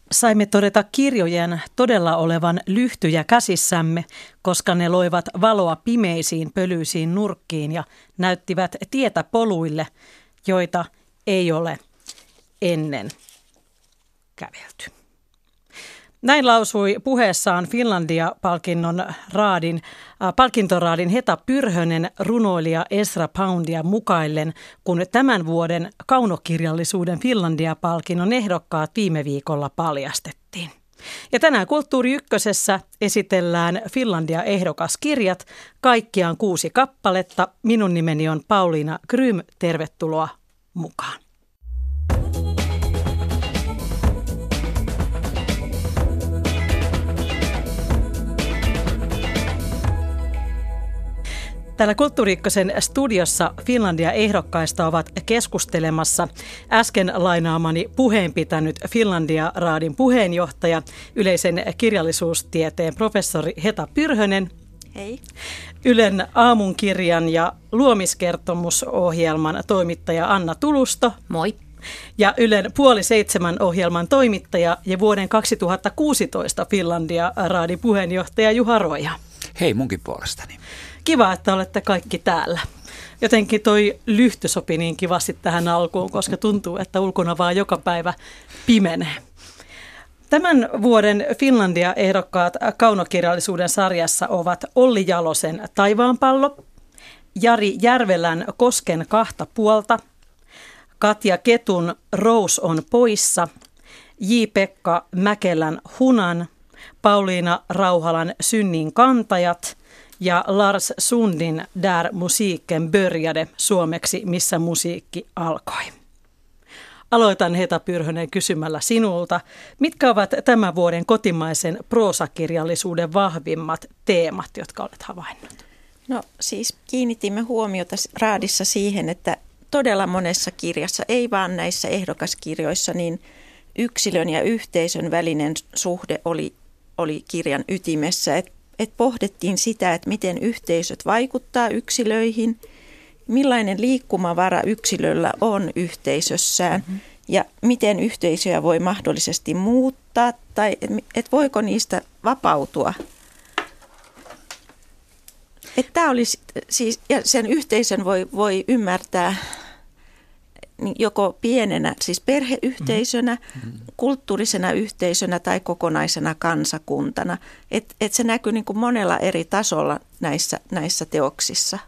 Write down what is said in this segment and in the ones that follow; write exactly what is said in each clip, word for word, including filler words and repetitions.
Saimme todeta kirjojen todella olevan lyhtyjä käsissämme, koska ne loivat valoa pimeisiin pölyisiin nurkkiin ja näyttivät tietä poluille, joita ei ole ennen kävelty. Näin lausui puheessaan Finlandia-palkinnon raadin, äh, palkintoraadin Heta Pyrhönen runoilija Ezra Poundia mukaillen, kun tämän vuoden kaunokirjallisuuden Finlandia-palkinnon ehdokkaat viime viikolla paljastettiin. Ja tänään Kulttuuri Ykkösessä esitellään Finlandia-ehdokaskirjat, kaikkiaan kuusi kappaletta. Minun nimeni on Pauliina Grym, tervetuloa mukaan. Täällä Kulttuuri Ykkösen studiossa Finlandia-ehdokkaista ovat keskustelemassa äsken lainaamani puheen pitänyt Finlandia-raadin puheenjohtaja, yleisen kirjallisuustieteen professori Heta Pyrhönen. Hei. Ylen aamunkirjan ja luomiskertomusohjelman toimittaja Anna Tulusto. Moi. Ja Ylen puoli seitsemän ohjelman toimittaja ja vuoden kaksituhattakuusitoista Finlandia-raadin puheenjohtaja Juha Roja. Hei munkin puolestani. Kiva, että olette kaikki täällä. Jotenkin toi lyhty sopi niin kivasti tähän alkuun, koska tuntuu, että ulkona vaan joka päivä pimenee. Tämän vuoden Finlandia-ehdokkaat kaunokirjallisuuden sarjassa ovat Olli Jalosen Taivaanpallo, Jari Järvelän Kosken kahta puolta, Katja Ketun Rous on poissa, J. Pekka Mäkelän Hunan, Pauliina Rauhalan Synnin kantajat ja Lars Sundin Där musiiken började, suomeksi missä musiikki alkoi. Aloitan Heta Pyrhönen kysymällä sinulta, mitkä ovat tämän vuoden kotimaisen proosakirjallisuuden vahvimmat teemat, jotka olet havainnut? No siis kiinnitimme huomiota raadissa siihen, että todella monessa kirjassa, ei vaan näissä ehdokaskirjoissa, niin yksilön ja yhteisön välinen suhde oli, oli kirjan ytimessä, että et pohdittiin sitä, että miten yhteisöt vaikuttaa yksilöihin, millainen liikkumavara yksilöllä on yhteisössään mm-hmm. ja miten yhteisöjä voi mahdollisesti muuttaa tai että et voiko niistä vapautua. Että tämä olisi siis, ja sen yhteisön voi, voi ymmärtää joko pienenä, siis perheyhteisönä, mm-hmm. kulttuurisena yhteisönä tai kokonaisena kansakuntana. Että et se näkyy niin kuin monella eri tasolla näissä, näissä teoksissa.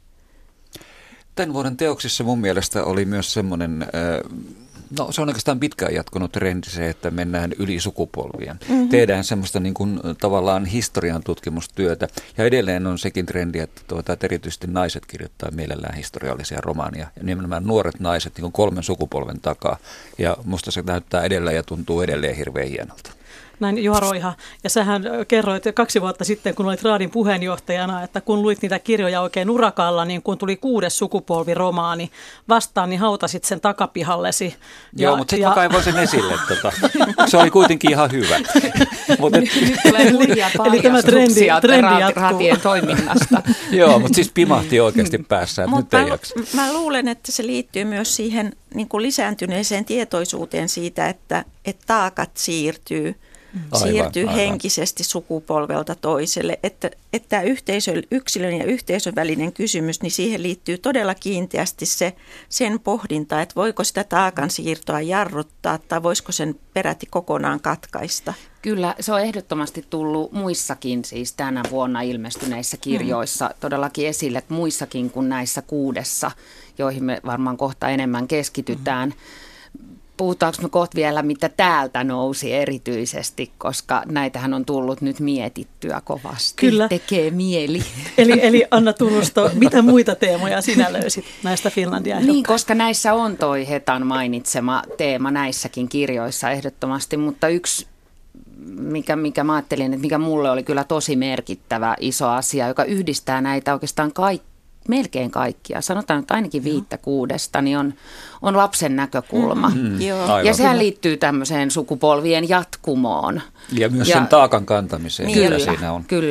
Tämän vuoden teoksissa mun mielestä oli myös semmoinen, no se on oikeastaan pitkään jatkunut trendi se, että mennään yli sukupolvien. Mm-hmm. Tehdään semmoista niin kuin tavallaan historian tutkimustyötä ja edelleen on sekin trendi, että, tuota, että erityisesti naiset kirjoittaa mielellään historiallisia romaaneja ja nimenomaan nuoret naiset niin kuin kolmen sukupolven takaa ja musta se näyttää edelleen ja tuntuu edelleen hirveän hienolta. Näin Juha Roiha, ja sähän kerroit kaksi vuotta sitten, kun olit raadin puheenjohtajana, että kun luit niitä kirjoja oikein urakalla, niin kun tuli kuudes sukupolviromaani vastaan, niin hautasit sen takapihallesi. Joo, ja, mutta sitten ja... mä kaivoin sen esille. Tota. Se oli kuitenkin ihan hyvä. Mut et... Nyt tulee hurjia paljastuksia raatien toiminnasta. Joo, mutta siis pimahti oikeasti päässä, että nyt ei jaksa. Mä luulen, että se liittyy myös siihen niin kuin lisääntyneeseen tietoisuuteen siitä, että, että taakat siirtyy. Aivan, siirtyy aivan. henkisesti sukupolvelta toiselle, että, että yhteisö, yksilön ja yhteisön välinen kysymys, niin siihen liittyy todella kiinteästi se, sen pohdinta, että voiko sitä taakan siirtoa jarruttaa tai voisiko sen peräti kokonaan katkaista. Kyllä, se on ehdottomasti tullut muissakin siis tänä vuonna ilmestyneissä kirjoissa mm. todellakin esille, että muissakin kuin näissä kuudessa, joihin me varmaan kohta enemmän keskitytään. Mm. Puhutaanko me kohta vielä, mitä täältä nousi erityisesti, koska näitähän on tullut nyt mietittyä kovasti. Kyllä. Tekee mieli. Eli, eli Anna Tulusto, mitä muita teemoja sinä löysit näistä Finlandia-ehdokkaista? Niin, koska näissä on toi Hetan mainitsema teema näissäkin kirjoissa ehdottomasti, mutta yksi, mikä, mikä mä ajattelin, että mikä mulle oli kyllä tosi merkittävä iso asia, joka yhdistää näitä oikeastaan kaikki. Melkein kaikkia, sanotaan nyt ainakin viittä kuudesta, niin on, on lapsen näkökulma. Mm, Joo. Ja sehän liittyy tämmöiseen sukupolvien jatkumoon. Ja myös ja, sen taakan kantamiseen, kyllä, mitä siinä on. Kyllä.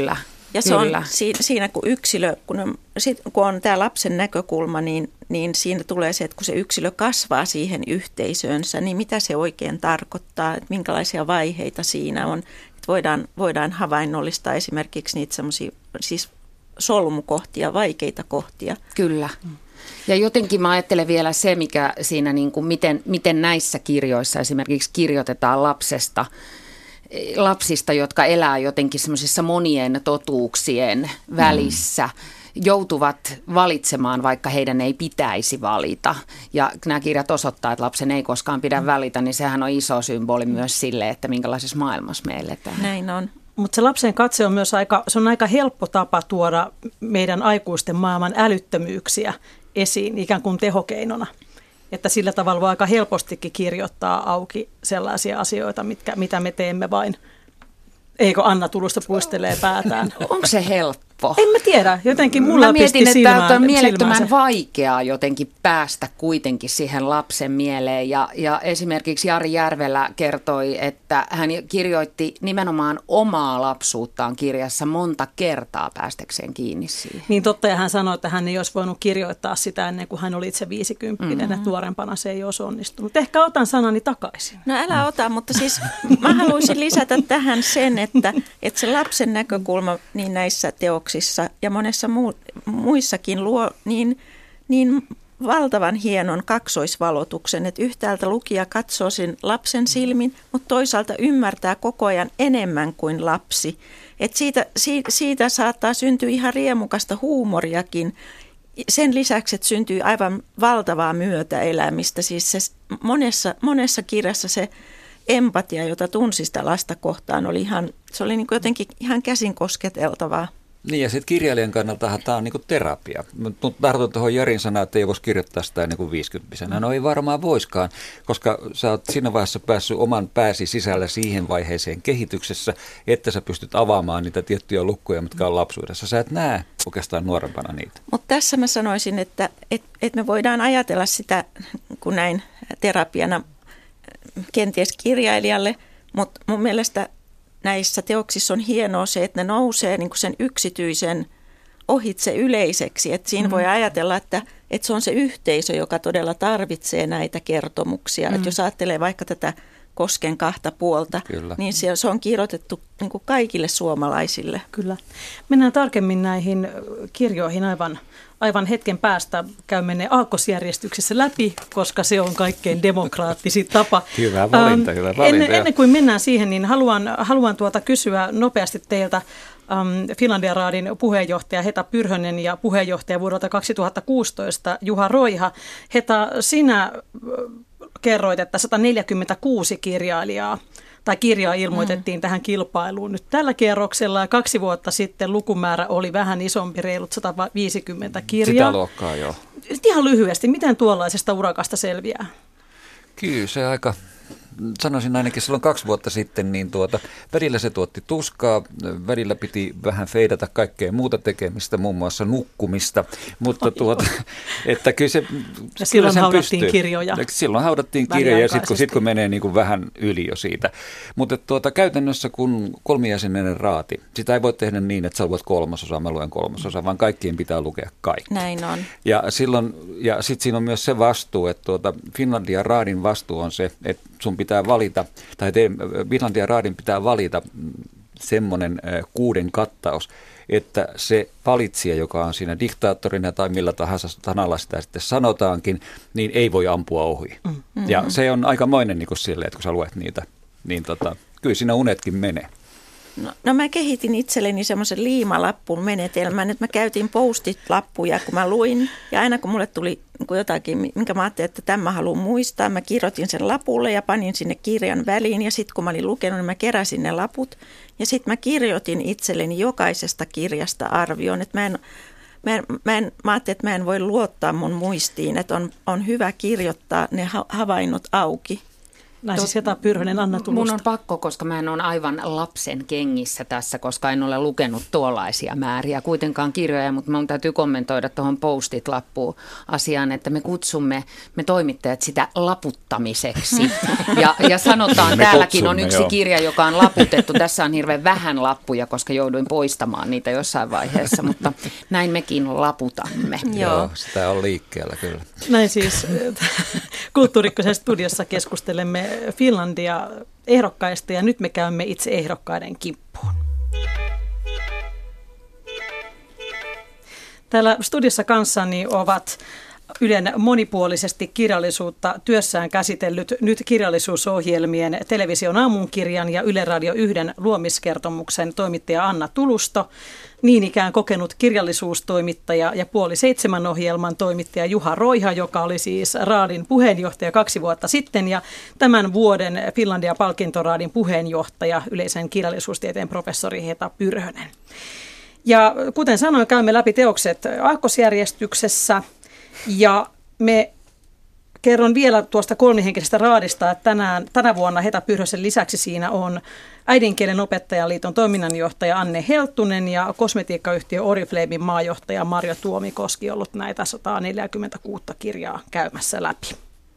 Ja se on siinä, kun yksilö, kun on, sit, kun on tämä lapsen näkökulma, niin, niin siinä tulee se, että kun se yksilö kasvaa siihen yhteisöönsä, niin mitä se oikein tarkoittaa, että minkälaisia vaiheita siinä on. Että voidaan, voidaan havainnollistaa esimerkiksi niitä semmoisia siis solmukohtia, vaikeita kohtia. Kyllä. Ja jotenkin mä ajattelen vielä se, mikä siinä, niin kuin miten, miten näissä kirjoissa esimerkiksi kirjoitetaan lapsesta, lapsista, jotka elää jotenkin semmoisissa monien totuuksien välissä, mm. joutuvat valitsemaan, vaikka heidän ei pitäisi valita. Ja nämä kirjat osoittaa, että lapsen ei koskaan pidä valita, niin sehän on iso symboli myös sille, että minkälaisessa maailmassa me eletään. Näin on. Mutta se lapsen katse on myös aika, se on aika helppo tapa tuoda meidän aikuisten maailman älyttömyyksiä esiin ikään kuin tehokeinona. Että sillä tavalla voi aika helpostikin kirjoittaa auki sellaisia asioita, mitkä, mitä me teemme vain. Eikö Anna Tulusta puistelee päätään? Onko se helppo? En mä tiedä. Jotenkin mulla mä mietin, pisti että silmään, on mielettömän silmäänsä. vaikeaa jotenkin päästä kuitenkin siihen lapsen mieleen. Ja, ja esimerkiksi Jari Järvelä kertoi, että hän kirjoitti nimenomaan omaa lapsuuttaan kirjassa monta kertaa päästäkseen kiinni siihen. Niin totta, ja hän sanoi, että hän ei olisi voinut kirjoittaa sitä ennen kuin hän oli itse viisikymppinen, mm-hmm. että nuorempana se ei olisi onnistunut. Ehkä otan sanani takaisin. No älä ota, mutta siis mä haluaisin lisätä tähän sen, että, että se lapsen näkökulma niin näissä teoksissa ja monessa muu, muissakin luo niin, niin valtavan hienon kaksoisvalotuksen, että yhtäältä lukija katsoo sen lapsen silmin, mutta toisaalta ymmärtää koko ajan enemmän kuin lapsi. Että siitä, siitä, siitä saattaa syntyä ihan riemukasta huumoriakin. Sen lisäksi, että syntyy aivan valtavaa myötäelämistä. Siis se monessa, monessa kirjassa se empatia, jota tunsi sitä lasta kohtaan, oli ihan, se oli niin kuin jotenkin ihan käsin kosketeltavaa. Niin ja sitten kirjailijan kannaltahan tämä on niinku terapia. Mutta tartun tuohon Jarin sanaan, että ei voisi kirjoittaa sitä ennen kuin viisikymppisenä. No ei varmaan voiskaan, koska sä oot siinä vaiheessa päässyt oman pääsi sisällä siihen vaiheeseen kehityksessä, että sä pystyt avaamaan niitä tiettyjä lukkuja, mitkä on lapsuudessa. Sä et näe oikeastaan nuorempana niitä. Mutta tässä mä sanoisin, että et, et me voidaan ajatella sitä kun näin terapiana kenties kirjailijalle, mutta mun mielestä näissä teoksissa on hienoa se, että ne nousee niin kuin sen yksityisen ohitse yleiseksi. Että siinä mm. voi ajatella, että, että se on se yhteisö, joka todella tarvitsee näitä kertomuksia. Mm. Että jos ajattelee vaikka tätä Kosken kahta puolta, Kyllä. niin se, se on kirjoitettu niin kuin kaikille suomalaisille. Kyllä. Mennään tarkemmin näihin kirjoihin aivan, aivan hetken päästä. Käymme ne aakkosjärjestyksessä läpi, koska se on kaikkein demokraattisin tapa. Hyvä valinta, ähm, hyvä valinta. Ennen, ennen kuin mennään siihen, niin haluan, haluan tuota kysyä nopeasti teiltä ähm, Finlandia Raadin puheenjohtaja Heta Pyrhönen ja puheenjohtaja vuodelta kaksituhattakuusitoista Juha Roiha. Heta, sinä kerroit, että sata neljäkymmentäkuusi kirjailijaa tai kirjaa ilmoitettiin mm. tähän kilpailuun nyt tällä kierroksella. Ja kaksi vuotta sitten lukumäärä oli vähän isompi, reilut sata viisikymmentä kirjaa. Sitä luokkaa, joo. Ihan lyhyesti, miten tuollaisesta urakasta selviää? Kyllä se aika, sanoisin ainakin silloin kaksi vuotta sitten, niin tuota, välillä se tuotti tuskaa, välillä piti vähän feidata kaikkea muuta tekemistä, muun muassa nukkumista, mutta tuota, että kyllä se ja silloin kyllä haudattiin pystyy. kirjoja. Silloin haudattiin kirjoja ja sitten kun, sit, kun menee niin kuin vähän yli jo siitä. Mutta tuota, käytännössä kun kolmijäseninen raati, sitä ei voi tehdä niin, että sä luet kolmasosa, mä luen kolmasosa, vaan kaikkien pitää lukea kaikki. Näin on. Ja silloin, ja sitten siinä on myös se vastuu, että tuota, Finlandia Raadin vastuu on se, että sun pitää valita, tai Finlandia Raadin pitää valita semmoinen kuuden kattaus, että se valitsija, joka on siinä diktaattorina tai millä tahansa sanalla sitä sitten sanotaankin, niin ei voi ampua ohi. Mm-hmm. Ja se on aikamoinen niin kuin silleen, että kun sä luet niitä, niin tota, kyllä siinä unetkin menee. No, no mä kehitin itselleni semmoisen liimalappun menetelmän, että mä käytin post-it-lappuja, kun mä luin. Ja aina kun mulle tuli niin jotakin, minkä mä ajattelin, että tämän mä haluan muistaa, mä kirjoitin sen lapulle ja panin sinne kirjan väliin. Ja sitten kun mä olin lukenut, niin mä keräsin ne laput. Ja sitten mä kirjoitin itselleni jokaisesta kirjasta arvioon. Että mä, en, mä, en, mä, en, mä ajattelin, että mä en voi luottaa mun muistiin, että on, on hyvä kirjoittaa ne havainnot auki. Näin siis Heta Pyrhönen, Anna Tulusta. Mun on pakko, koska mä en ole aivan lapsen kengissä tässä, koska en ole lukenut tuollaisia määriä kuitenkaan kirjoja, mutta mun täytyy kommentoida tuohon postit-lappuun asiaan, että me kutsumme, me toimittajat sitä laputtamiseksi. Ja, ja sanotaan, me täälläkin kutsumme, on yksi joo. kirja, joka on laputettu. Tässä on hirveän vähän lappuja, koska jouduin poistamaan niitä jossain vaiheessa, mutta näin mekin laputamme. Joo, sitä on liikkeellä kyllä. Näin siis Kulttuuri Ykkösen studiossa keskustelemme Finlandia ehdokkaista ja nyt me käymme itse ehdokkaiden kimppuun. Täällä studiossa kanssani ovat Ylen monipuolisesti kirjallisuutta työssään käsitellyt nyt kirjallisuusohjelmien Television aamunkirjan ja Yle Radio yhden luomiskertomuksen toimittaja Anna Tulusto, niin ikään kokenut kirjallisuustoimittaja ja puoli seitsemän ohjelman toimittaja Juha Roiha, joka oli siis Raadin puheenjohtaja kaksi vuotta sitten ja tämän vuoden Finlandia-palkintoraadin puheenjohtaja, yleisen kirjallisuustieteen professori Heta Pyrhönen. Ja kuten sanoin, käymme läpi teokset aakkosjärjestyksessä. Ja me kerron vielä tuosta kolmihenkisestä raadista, että tänään, tänä vuonna Heta Pyrhösen lisäksi siinä on Äidinkielen opettajaliiton toiminnanjohtaja Anne Helttunen ja kosmetiikkayhtiö Oriflamen maajohtaja Marjo Tuomikoski ollut näitä sata neljäkymmentäkuusi kirjaa käymässä läpi.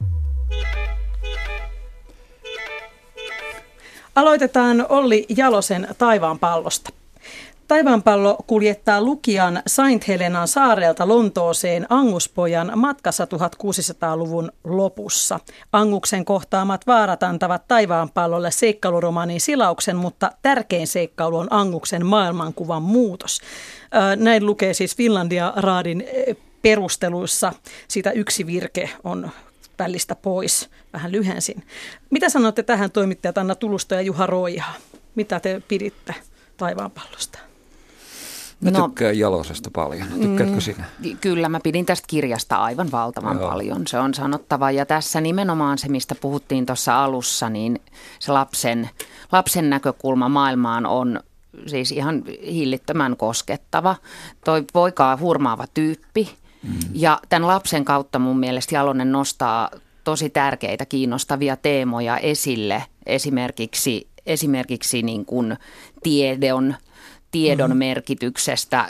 Aloitetaan Olli Jalosen Taivaanpallosta. Taivaanpallo kuljettaa lukijan Saint Helenan saarelta Lontooseen Anguspojan matkassa tuhatkuusisataaluvun lopussa. Anguksen kohtaamat vaarat antavat Taivaanpallolle seikkailuromaanin silauksen, mutta tärkein seikkailu on Anguksen maailmankuvan muutos. Näin lukee siis Finlandia-raadin perusteluissa. Siitä yksi virke on välistä pois. Vähän lyhensin. Mitä sanotte tähän, toimittajat Anna Tulusto ja Juha Roiha? Mitä te piditte Taivaanpallosta? Mä No, tykkään Jalosesta paljon. Tykkäätkö mm, sinä? Kyllä, mä pidin tästä kirjasta aivan valtavan Joo. paljon. Se on sanottava. Ja tässä nimenomaan se, mistä puhuttiin tuossa alussa, niin se lapsen, lapsen näkökulma maailmaan on siis ihan hillittömän koskettava. Toi poika on hurmaava tyyppi. Mm. Ja tämän lapsen kautta mun mielestä Jalonen nostaa tosi tärkeitä, kiinnostavia teemoja esille. Esimerkiksi, esimerkiksi niin kuin tiedon, tiedon mm-hmm. merkityksestä,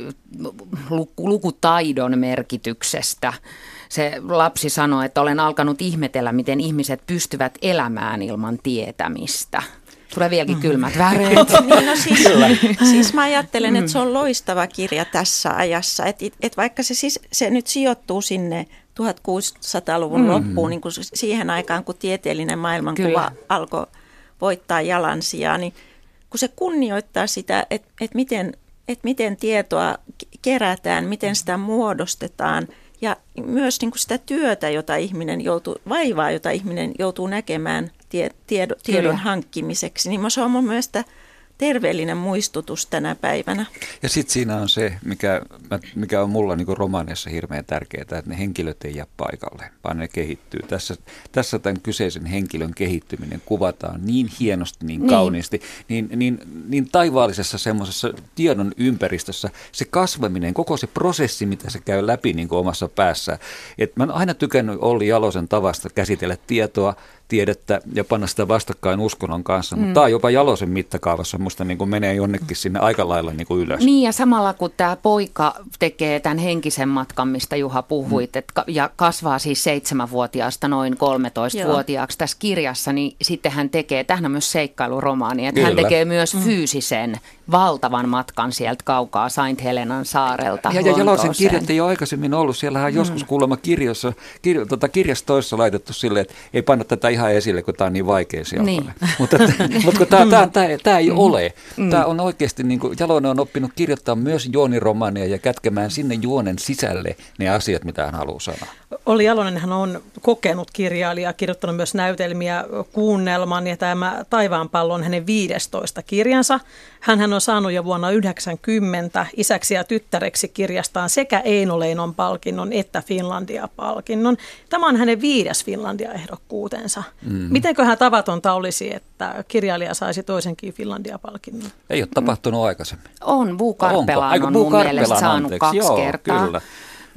lukutaidon merkityksestä. Se lapsi sanoi, että olen alkanut ihmetellä, miten ihmiset pystyvät elämään ilman tietämistä. Tulee vieläkin kylmät väreet. Niin, no siis, siis mä ajattelen, että se on loistava kirja tässä ajassa. Että et vaikka se, siis, se nyt sijoittuu sinne tuhatkuusisataaluvun mm. loppuun, niin kuin siihen aikaan, kun tieteellinen maailmankuva Kyllä. alkoi voittaa jalansijaa, niin kun se kunnioittaa sitä, että et miten, et miten tietoa kerätään, miten sitä muodostetaan ja myös niin kuin sitä työtä, jota ihminen joutuu, vaivaa, jota ihminen joutuu näkemään tie, tiedo, tiedon hankkimiseksi, niin se on mun mielestä terveellinen muistutus tänä päivänä. Ja sitten siinä on se, mikä, mikä on mulla niin kuin romaaneissa hirveän tärkeää, että ne henkilöt ei jää paikalle, vaan ne kehittyy. Tässä, tässä tämän kyseisen henkilön kehittyminen kuvataan niin hienosti, niin, niin. kauniisti, niin, niin, niin taivaallisessa semmoisessa tiedon ympäristössä se kasvaminen, koko se prosessi, mitä se käy läpi niin kuin omassa päässä. Et mä oon aina tykännyt Olli Jalosen tavasta käsitellä tietoa, tiedettä ja panna sitä vastakkain uskonnon kanssa, mutta mm. tämä on jopa Jalosen mittakaavassa, musta niin kuin menee jonnekin sinne aika lailla niin kuin ylös. Niin ja samalla kun tämä poika tekee tämän henkisen matkan, mistä Juha puhuit, mm. et, ja kasvaa siis seitsemänvuotiaasta noin kolmetoistavuotiaaksi tässä kirjassa, niin sitten hän tekee, tämähän on myös seikkailuromaani, että hän tekee myös mm. fyysisen valtavan matkan sieltä kaukaa Saint Helenan saarelta Ja, ja Jalosen kirjat ei ole aikaisemmin ollut, siellähän on mm. joskus kuulemma kirjoissa, kirjo, tota, kirjastoissa laitettu silleen, että ei panna tätä ihan esille, kun tämä on niin vaikea siellä. Niin. Mutta, mutta tämä, tämä, tämä, tämä ei ole. Mm. Tämä on oikeasti, niin kuin Jalonen on oppinut kirjoittaa myös juoniromaaneja ja kätkemään sinne juonen sisälle ne asiat, mitä hän haluaa sanoa. Olli Jalonenhan on kokenut kirjailija, kirjoittanut myös näytelmiä, kuunnelman ja tämä Taivaanpallo on hänen viidestoista kirjansa. Hänhän on saanut jo vuonna yhdeksänkymmentä isäksi ja tyttäreksi kirjastaan sekä Eino Leinon palkinnon että Finlandia-palkinnon. Tämä on hänen viides Finlandia-ehdokkuutensa. Mm. Mitenköhän tavatonta olisi, että kirjailija saisi toisenkin Finlandia-palkinnon? Ei ole tapahtunut aikaisemmin. On, Bo Karpelan on Bo mun mielestä saanut anteeksi. kaksi Joo, kertaa. Kyllä.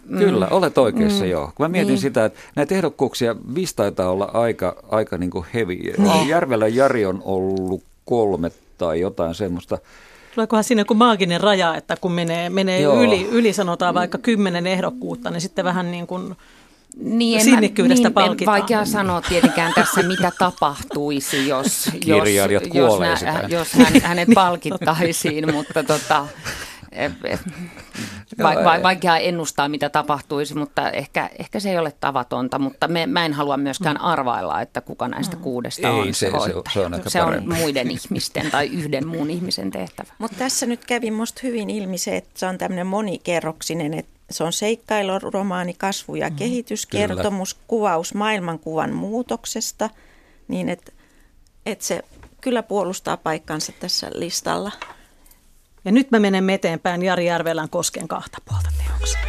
Kyllä, olet oikeassa mm. joo. Kun mä mietin niin. sitä, että näitä ehdokkuuksia, viisi taitaa olla aika, aika niin kuin heavy. Niin. Järvelän Jari on ollut kolme tai jotain semmoista. Tuleekohan siinä joku maaginen raja, että kun menee, menee yli, yli, sanotaan vaikka kymmenen ehdokkuutta, niin sitten vähän niin kuin niin, sinnikkyydestä niin, palkitaan. Vaikea sanoa tietenkään tässä, mitä tapahtuisi, jos, Kirjailijat jos, kuolee jos, sitä. nä, jos hän, hänet palkittaisiin, mutta tota, va, va, vaikea ennustaa, mitä tapahtuisi, mutta ehkä, ehkä se ei ole tavatonta, mutta me, mä en halua myöskään arvailla, että kuka näistä kuudesta on ei, se, se se, se on, se on muiden ihmisten tai yhden muun ihmisen tehtävä. Mutta tässä nyt kävi musta hyvin ilmi se, että se on tämmöinen monikerroksinen, että se on seikkailuromaani, kasvu- ja kehityskertomus, kyllä. Kuvaus maailmankuvan muutoksesta, niin että et se kyllä puolustaa paikkansa tässä listalla. Ja nyt me menemme eteenpäin Jari Järvelän Kosken kahta puolta teokseen.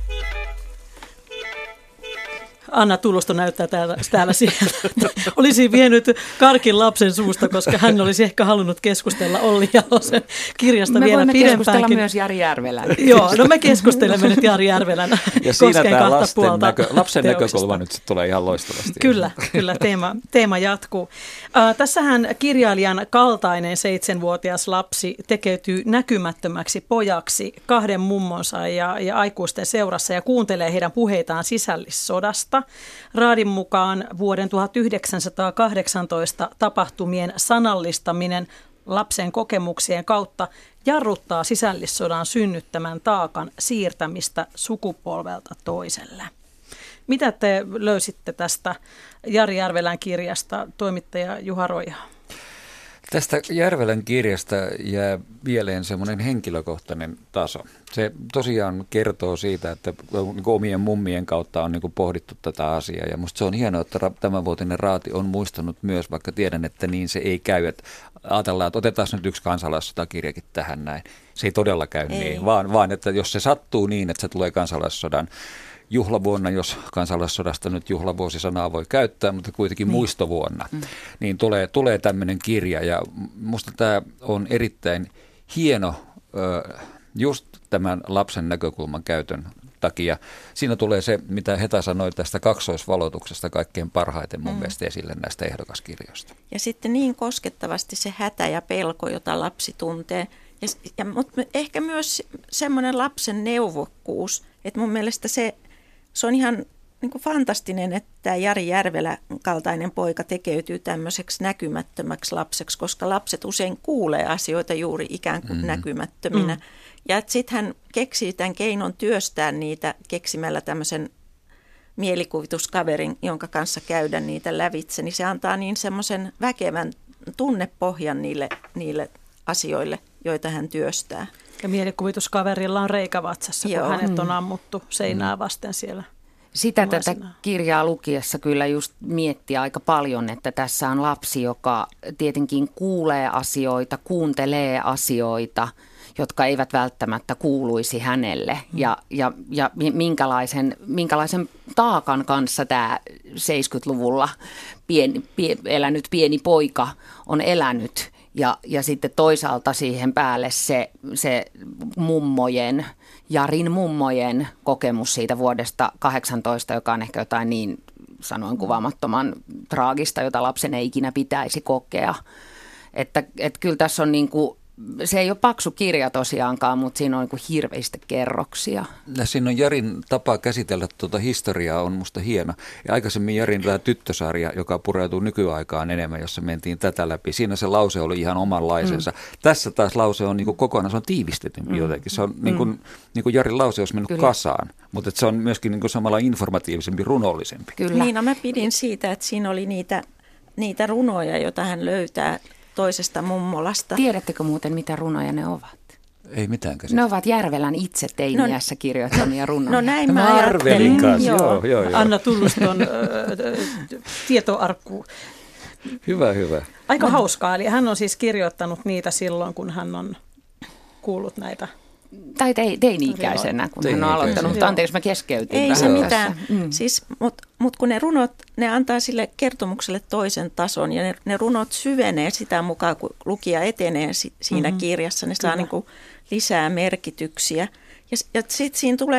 Anna Tulosto näyttää täällä, täällä sieltä. Olisi vienyt karkin lapsen suusta, koska hän olisi ehkä halunnut keskustella Olli Jalosen kirjasta me vielä pidempäänkin. Me voimme keskustella myös Jari Järvelän. Joo, no me keskustelemme nyt Jari Järvelän ja siinä Kosken tämä kahta puolta näkö, lapsen teoksesta. näkökulma nyt tulee ihan loistavasti. Kyllä, kyllä teema, teema jatkuu. Uh, tässähän kirjailijan kaltainen seitsemänvuotias lapsi tekeytyy näkymättömäksi pojaksi kahden mummonsa ja, ja aikuisten seurassa ja kuuntelee heidän puheitaan sisällissodasta. Raadin mukaan vuoden tuhatyhdeksänsataakahdeksantoista tapahtumien sanallistaminen lapsen kokemuksien kautta jarruttaa sisällissodan synnyttämän taakan siirtämistä sukupolvelta toiselle. Mitä te löysitte tästä Jari Järvelän kirjasta, toimittaja Juha Roiha? Tästä Järvelän kirjasta jää mieleen semmoinen henkilökohtainen taso. Se tosiaan kertoo siitä, että omien mummien kautta on niin kuin pohdittu tätä asiaa. Ja musta se on hienoa, että tämänvuotinen Raati on muistanut myös, vaikka tiedän, että niin se ei käy. Että ajatellaan, että otetaan nyt yksi kansalaissotakirjakin tähän näin. Se ei todella käy ei. niin, vaan, vaan että jos se sattuu niin, että se tulee kansalaissodan juhlavuonna, jos kansalaissodasta nyt juhlavuosisanaa voi käyttää, mutta kuitenkin niin. muistovuonna, mm. niin tulee, tulee tämmöinen kirja. Ja musta tämä on erittäin hieno just tämän lapsen näkökulman käytön takia. Siinä tulee se, mitä Heta sanoi tästä kaksoisvalotuksesta kaikkein parhaiten mun mm. mielestä esille näistä ehdokaskirjoista. Ja sitten niin koskettavasti se hätä ja pelko, jota lapsi tuntee. Ja, ja, mutta ehkä myös semmoinen lapsen neuvokkuus, että mun mielestä se Se on ihan niin kuin fantastinen, että Jari Järvelä kaltainen poika tekeytyy tämmöiseksi näkymättömäksi lapseksi, koska lapset usein kuulee asioita juuri ikään kuin mm. näkymättöminä. Mm. Ja sitten hän keksii tämän keinon työstää niitä keksimällä tämmöisen mielikuvituskaverin, jonka kanssa käydä niitä lävitse, niin se antaa niin semmoisen väkevän tunnepohjan niille, niille asioille, joita hän työstää. Ja mielikuvituskaverilla on reikä vatsassa, kun Joo. hänet on ammuttu seinää vasten siellä. Sitä tätä kirjaa lukiessa kyllä just miettii aika paljon, että tässä on lapsi, joka tietenkin kuulee asioita, kuuntelee asioita, jotka eivät välttämättä kuuluisi hänelle. Mm. Ja, ja, ja minkälaisen, minkälaisen taakan kanssa tämä seitsemänkymmentäluvulla pieni, pie, elänyt pieni poika on elänyt. Ja, ja sitten toisaalta siihen päälle se, se mummojen, Jarin mummojen kokemus siitä vuodesta kahdeksantoista, joka on ehkä jotain niin sanoin kuvaamattoman traagista, jota lapsen ei ikinä pitäisi kokea. Että, että kyllä tässä on niin kuin, se ei ole paksu kirja tosiaankaan, mutta siinä on niin kuin hirveistä kerroksia. Ja siinä on Jarin tapa käsitellä tuota historiaa on musta hieno. Ja aikaisemmin Jarin tämä tyttösarja, joka pureutuu nykyaikaan enemmän, jossa mentiin tätä läpi. Siinä se lause oli ihan omanlaisensa. Mm. Tässä taas lause on niin kuin kokonaan, se on tiivistetympi mm. jotenkin. Se on niin kuin, mm. niin kuin Jarin lause olisi mennyt Kyllä. kasaan, mutta se on myöskin niin kuin samalla informatiivisempi, runollisempi. Kyllä. Niin, no mä pidin siitä, että siinä oli niitä, niitä runoja, joita hän löytää toisesta mummolasta. Tiedättekö muuten, mitä runoja ne ovat? Ei mitään käsittää. Ne ovat Järvelän itse teiniässä no, kirjoittamia runoja. No näin mä ajattelin. Joo. Joo, joo, joo. Anna Tulluston äh, tietoarkku. Hyvä, hyvä. Aika hauskaa. Eli hän on siis kirjoittanut niitä silloin, kun hän on kuullut näitä. Tai teini-ikäisenä, kun hän on aloittanut. Mutta anteeksi, mä keskeytin. Ei se mitään. Mm. Siis, Mutta mut kun ne runot, ne antaa sille kertomukselle toisen tason ja ne, ne runot syvenee sitä mukaan, kun lukija etenee si, siinä mm-hmm. kirjassa. Ne saa niinku lisää merkityksiä. Ja, ja sitten siinä tulee se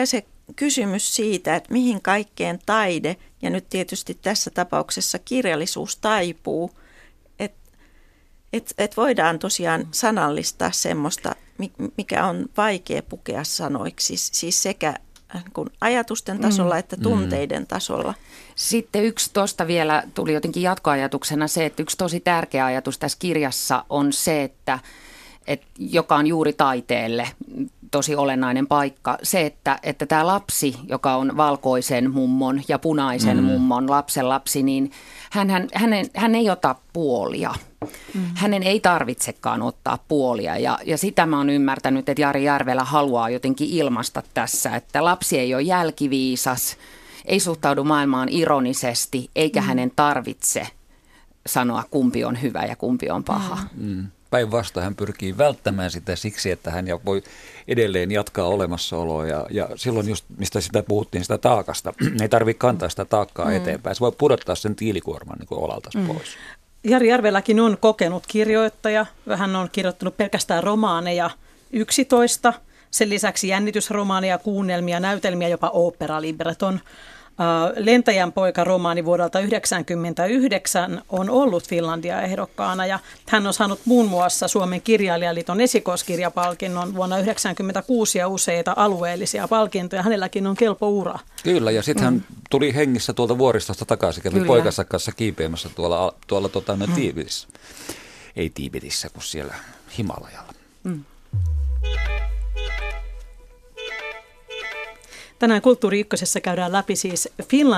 kysymys siitä, että mihin kaikkeen taide ja nyt tietysti tässä tapauksessa kirjallisuus taipuu, että et, et voidaan tosiaan sanallistaa semmoista, mikä on vaikea pukea sanoiksi, siis sekä kun ajatusten tasolla mm. että tunteiden mm. tasolla. Sitten yksi tuosta vielä tuli jotenkin jatkoajatuksena se, että yksi tosi tärkeä ajatus tässä kirjassa on se, että, että joka on juuri taiteelle tosi olennainen paikka, se, että, että tämä lapsi, joka on valkoisen mummon ja punaisen mm. mummon lapsen lapsi, niin hän, hän, hänen, hän ei ota puolia. Mm. Hänen ei tarvitsekaan ottaa puolia ja, ja sitä mä oon ymmärtänyt, että Jari Järvelä haluaa jotenkin ilmaista tässä, että lapsi ei ole jälkiviisas, ei suhtaudu maailmaan ironisesti, eikä mm. hänen tarvitse sanoa kumpi on hyvä ja kumpi on paha. Mm. Päinvastoin hän pyrkii välttämään sitä siksi, että hän voi edelleen jatkaa olemassaoloa ja, ja silloin just, mistä sitä puhuttiin, sitä taakasta, ei tarvitse kantaa sitä taakkaa mm. eteenpäin. Se voi pudottaa sen tiilikuorman niin olaltas mm. pois. Jari Järveläkin on kokenut kirjoittaja. Hän on kirjoittanut pelkästään romaaneja yksitoista. Sen lisäksi jännitysromaaneja, kuunnelmia, näytelmiä, jopa oopperalibreton. Lentäjän poika-romaani vuodelta yhdeksänkymmentäyhdeksän on ollut Finlandia-ehdokkaana ja hän on saanut muun muassa Suomen kirjailijaliiton esikoiskirjapalkinnon vuonna yhdeksänkymmentäkuusi ja useita alueellisia palkintoja. Hänelläkin on kelpo ura. Kyllä, ja sitten hän mm. tuli hengissä tuolta vuoristosta takaisin, kävi Kyllä. poikansa kanssa kiipeämässä tuolla, tuolla tota, no, Tiibetissä. Ei Tiibetissä, kun siellä Himalajalla. Mm. Tänään Kulttuuri Ykkösessä käydään läpi siis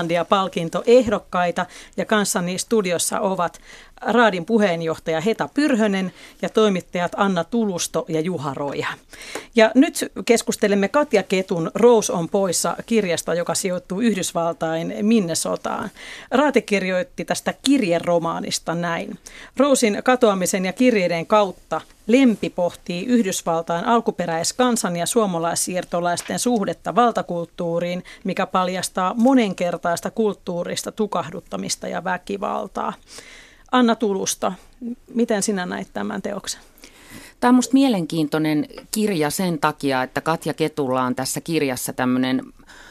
Finlandia-palkintoehdokkaita ja kanssani studiossa ovat Raadin puheenjohtaja Heta Pyrhönen ja toimittajat Anna Tulusto ja Juha Roja. Ja nyt keskustelemme Katja Ketun Rose on poissa -kirjasta, joka sijoittuu Yhdysvaltain Minnesotaan. Raati kirjoitti tästä kirjeromaanista näin. Rosen katoamisen ja kirjeiden kautta Lempi pohtii Yhdysvaltain alkuperäiskansan ja suomalaissiirtolaisten suhdetta valtakulttuuriin, mikä paljastaa monenkertaista kulttuurista tukahduttamista ja väkivaltaa. Anna Tulusto, miten sinä näit tämän teoksen? Tämä on musta mielenkiintoinen kirja sen takia, että Katja Ketulla on tässä kirjassa tämmöinen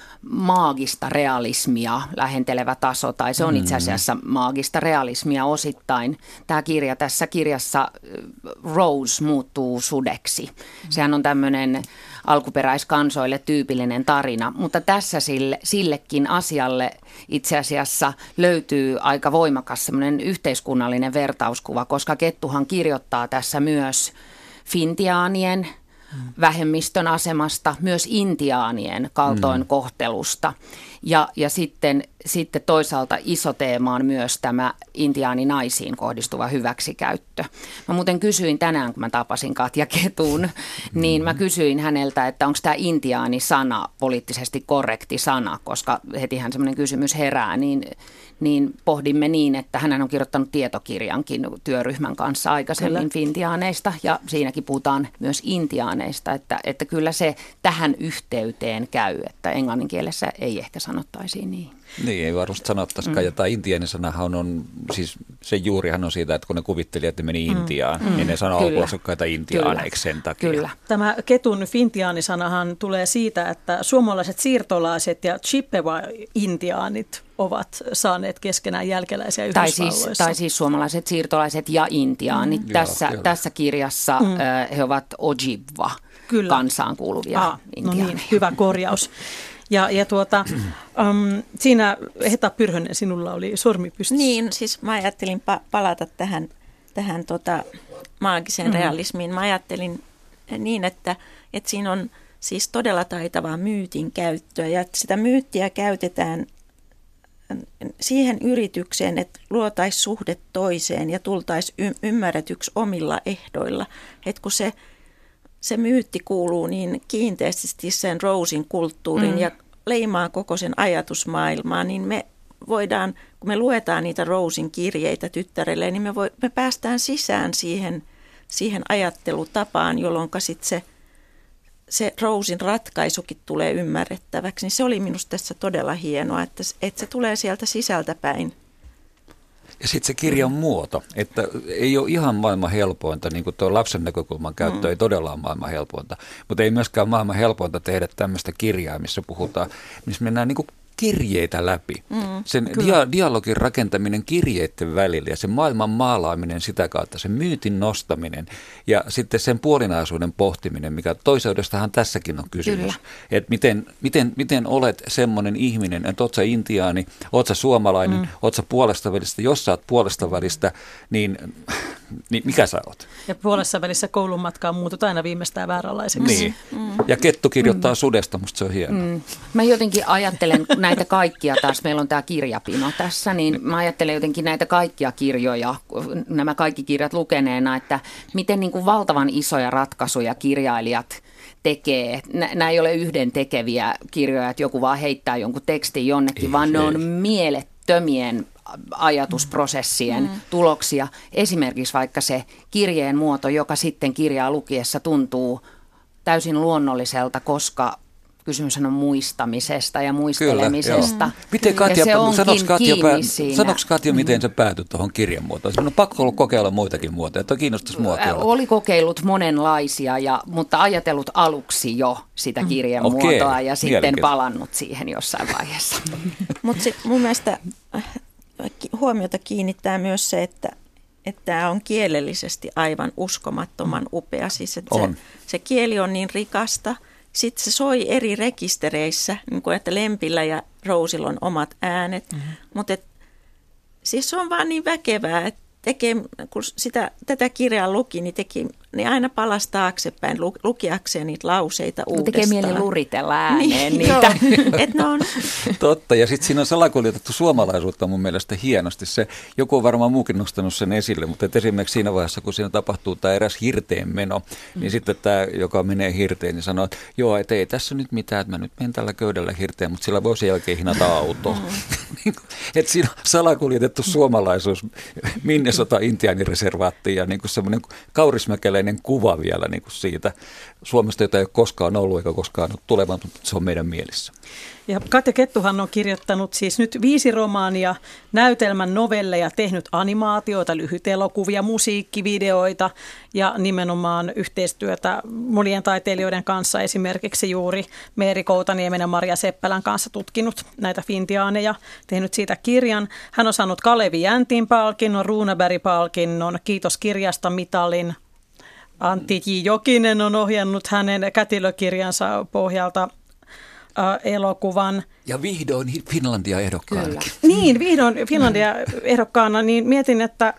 maagista realismia lähentelevä taso, tai se on itse asiassa maagista realismia osittain. Tämä kirja, tässä kirjassa Rose muuttuu sudeksi. Sehän on tämmöinen alkuperäiskansoille tyypillinen tarina, mutta tässä sille, sillekin asialle itse asiassa löytyy aika voimakas semmoinen yhteiskunnallinen vertauskuva, koska Kettuhan kirjoittaa tässä myös fintiaanien vähemmistön asemasta, myös intiaanien kaltoinkohtelusta. Ja, ja sitten, sitten toisaalta iso teema on myös tämä intiaaninaisiin kohdistuva hyväksikäyttö. Mä muuten kysyin tänään, kun mä tapasin Katja Ketun, niin mä kysyin häneltä, että onko tämä intiaani-sana poliittisesti korrekti sana, koska hetihän semmoinen kysymys herää, niin, niin pohdimme niin, että hän on kirjoittanut tietokirjankin työryhmän kanssa aikaisemmin fintiaaneista, ja siinäkin puhutaan myös intiaaneista, että, että kyllä se tähän yhteyteen käy, että englannin kielessä ei ehkä sanottaisiin niin. Niin, ei varmasti sanottaisikaan. Mm. Ja tämä intiaanisanahan on, siis se juurihan on siitä, että kun ne kuvitteli, että ne meni Intiaan, mm. niin ne sanoo alkuasukkaita intiaaneiksi sen takia. Kyllä. Tämä Ketun fintiaanisanahan tulee siitä, että suomalaiset siirtolaiset ja Chippewa-intiaanit ovat saaneet keskenään jälkeläisiä Yhdysvalloissa. Tai siis, tai siis suomalaiset siirtolaiset ja intiaanit. Mm. Tässä, Joo, tässä kirjassa mm. he ovat Ojibwa Kyllä. kansaan kuuluvia ah, intiaaneja. No niin, hyvä korjaus. Ja, ja tuota, um, siinä Heta Pyrhönen, sinulla oli sormi pystyssä. Niin, siis mä ajattelin pa- palata tähän, tähän tota, maagiseen mm-hmm. realismiin. Mä ajattelin niin, että, että siinä on siis todella taitavaa myytin käyttöä ja että sitä myyttiä käytetään siihen yritykseen, että luotaisiin suhde toiseen ja tultaisiin y- ymmärretyksi omilla ehdoilla. Että kun se... Se myytti kuuluu niin kiinteästi sen Rosen kulttuurin mm. ja leimaa koko sen ajatusmaailmaan, niin me voidaan, kun me luetaan niitä Rosen kirjeitä tyttärelle, niin me, voi, me päästään sisään siihen, siihen ajattelutapaan, jolloin sitten se, se Rosen ratkaisukin tulee ymmärrettäväksi. Niin se oli minusta tässä todella hienoa, että, että se tulee sieltä sisältä päin. Ja sitten se kirjan muoto, että ei ole ihan maailman helpointa, niin kuin tuo lapsen näkökulman käyttö mm. ei todella ole maailman helpointa, mutta ei myöskään maailman helpointa tehdä tämmöistä kirjaa, missä puhutaan, missä mennään niin kuin kirjeitä läpi. Mm, sen dia- dialogin rakentaminen kirjeiden välillä ja sen maailman maalaaminen sitä kautta, sen myytin nostaminen ja sitten sen puolinaisuuden pohtiminen, mikä toiseudestahan tässäkin on kysymys. Että miten, miten, miten olet semmoinen ihminen, että oot sä intiaani, oot sä suomalainen, mm. oot sä puolesta välistä, jos sä oot puolesta välistä, niin, niin mikä sä oot? Ja puolessa välissä koulun matkaan muutut aina viimeistään vääränlaiseksi. Niin. Mm. Ja kettu kirjoittaa mm. sudesta, musta se on hienoa. Mm. Mä jotenkin ajattelen näitä kaikkia taas, meillä on tämä kirjapino tässä, niin mä ajattelen jotenkin näitä kaikkia kirjoja, nämä kaikki kirjat lukeneena, että miten niin kuin valtavan isoja ratkaisuja kirjailijat tekee. Nämä ei ole yhden tekeviä kirjoja, että joku vaan heittää jonkun tekstin jonnekin, ei, vaan ne on mielettömien ajatusprosessien mm. tuloksia. Esimerkiksi vaikka se kirjeen muoto, joka sitten kirjaa lukiessa tuntuu täysin luonnolliselta, koska kysymys on muistamisesta ja muistelemisesta. Kyllä, miten Katja, sanoks Katja, sanoks Katja, miten sä päätyt tuohon kirjan muotoon? On pakko ollut kokeilla muitakin muotoja, että kiinnostaisi muotoja. Oli kokeillut monenlaisia, ja, mutta ajatellut aluksi jo sitä kirjan mm. muotoa okay. ja sitten palannut siihen jossain vaiheessa. Mutta sitten mun mielestä huomiota kiinnittää myös se, että että tämä on kielellisesti aivan uskomattoman upea. Siis, että se, se kieli on niin rikasta. Sitten se soi eri rekistereissä, niin kuin että Lempillä ja Rousilla on omat äänet. Mm-hmm. Mutta siis se on vaan niin väkevää, että tekee, kun sitä, tätä kirjaa luki, niin, teki, niin aina palasi taaksepäin lukiakseen niitä lauseita no, uudestaan. Tekee mieli luritella ääneen niin, niitä. Et ne on. Totta, ja sitten siinä on salakuljetettu suomalaisuutta mun mielestä hienosti. Se, joku on varmaan muukin nostanut sen esille, mutta esimerkiksi siinä vaiheessa, kun siinä tapahtuu tämä eräs hirteen meno, mm. niin sitten tämä, joka menee hirteen, niin sanoo, että joo, et ei tässä nyt mitään, että mä nyt menen tällä köydellä hirteen, mutta sillä voi sen jälkeen hinata auto. Mm. Että siinä on salakuljetettu suomalaisuus Minnesota intiaanireservaattiin ja niin kuin semmoinen kaurismäkeläinen kuva vielä niin kuin siitä Suomesta, jota ei ole koskaan ollut eikä koskaan ole tulevan, mutta se on meidän mielissä. Ja Katja Kettuhan on kirjoittanut siis nyt viisi romaania, näytelmän novelleja, tehnyt animaatioita, lyhytelokuvia, musiikkivideoita ja nimenomaan yhteistyötä monien taiteilijoiden kanssa, esimerkiksi juuri Meeri Koutaniemen ja Maria Seppälän kanssa tutkinut näitä fintiaaneja, tehnyt siitä kirjan. Hän on saanut Kalevi Jäntin palkinnon, Runeberg-palkinnon, Kiitos kirjasta -mitalin. Antti J. Jokinen on ohjannut hänen kätilökirjansa pohjalta elokuvan. Ja vihdoin Finlandia ehdokkaana. Niin, vihdoin Finlandia ehdokkaana, niin mietin, että,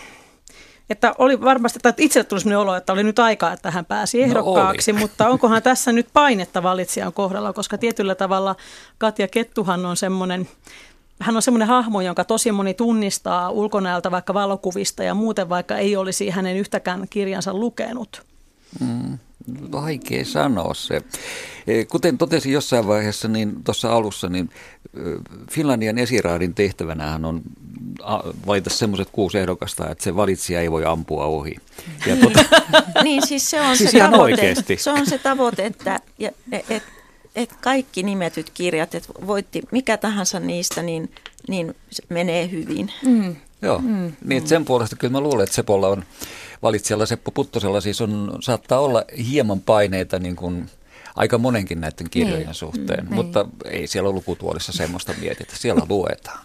että oli varmasti, että itselle tuli sellainen olo, että oli nyt aikaa, että hän pääsi ehdokkaaksi, no mutta onkohan tässä nyt painetta valitsijan kohdalla, koska tietyllä tavalla Katja Kettuhan on semmoinen, hän on semmoinen hahmo, jonka tosi moni tunnistaa ulkonäöltä vaikka valokuvista ja muuten, vaikka ei olisi hänen yhtäkään kirjansa lukenut. Mm. Vaikea sanoa se. Kuten totesin jossain vaiheessa, niin tuossa alussa, niin Finlandian esiraadin tehtävänähän on valita semmoiset kuusi ehdokasta, että se valitsija ei voi ampua ohi. Ja tuota, niin siis se on siis se tavoite, oikeasti. Se on se tavoite, että et, et kaikki nimetyt kirjat, että voitti mikä tahansa niistä, niin, niin menee hyvin. Mm. Joo, mm. niin sen puolesta kyllä mä luulen, että Sepolla on valitsijalla Seppo Puttosella siis on, saattaa olla hieman paineita niin kuin aika monenkin näiden kirjojen niin. suhteen, mm, mutta niin. ei siellä lukutuolissa semmoista mietitä, siellä luetaan.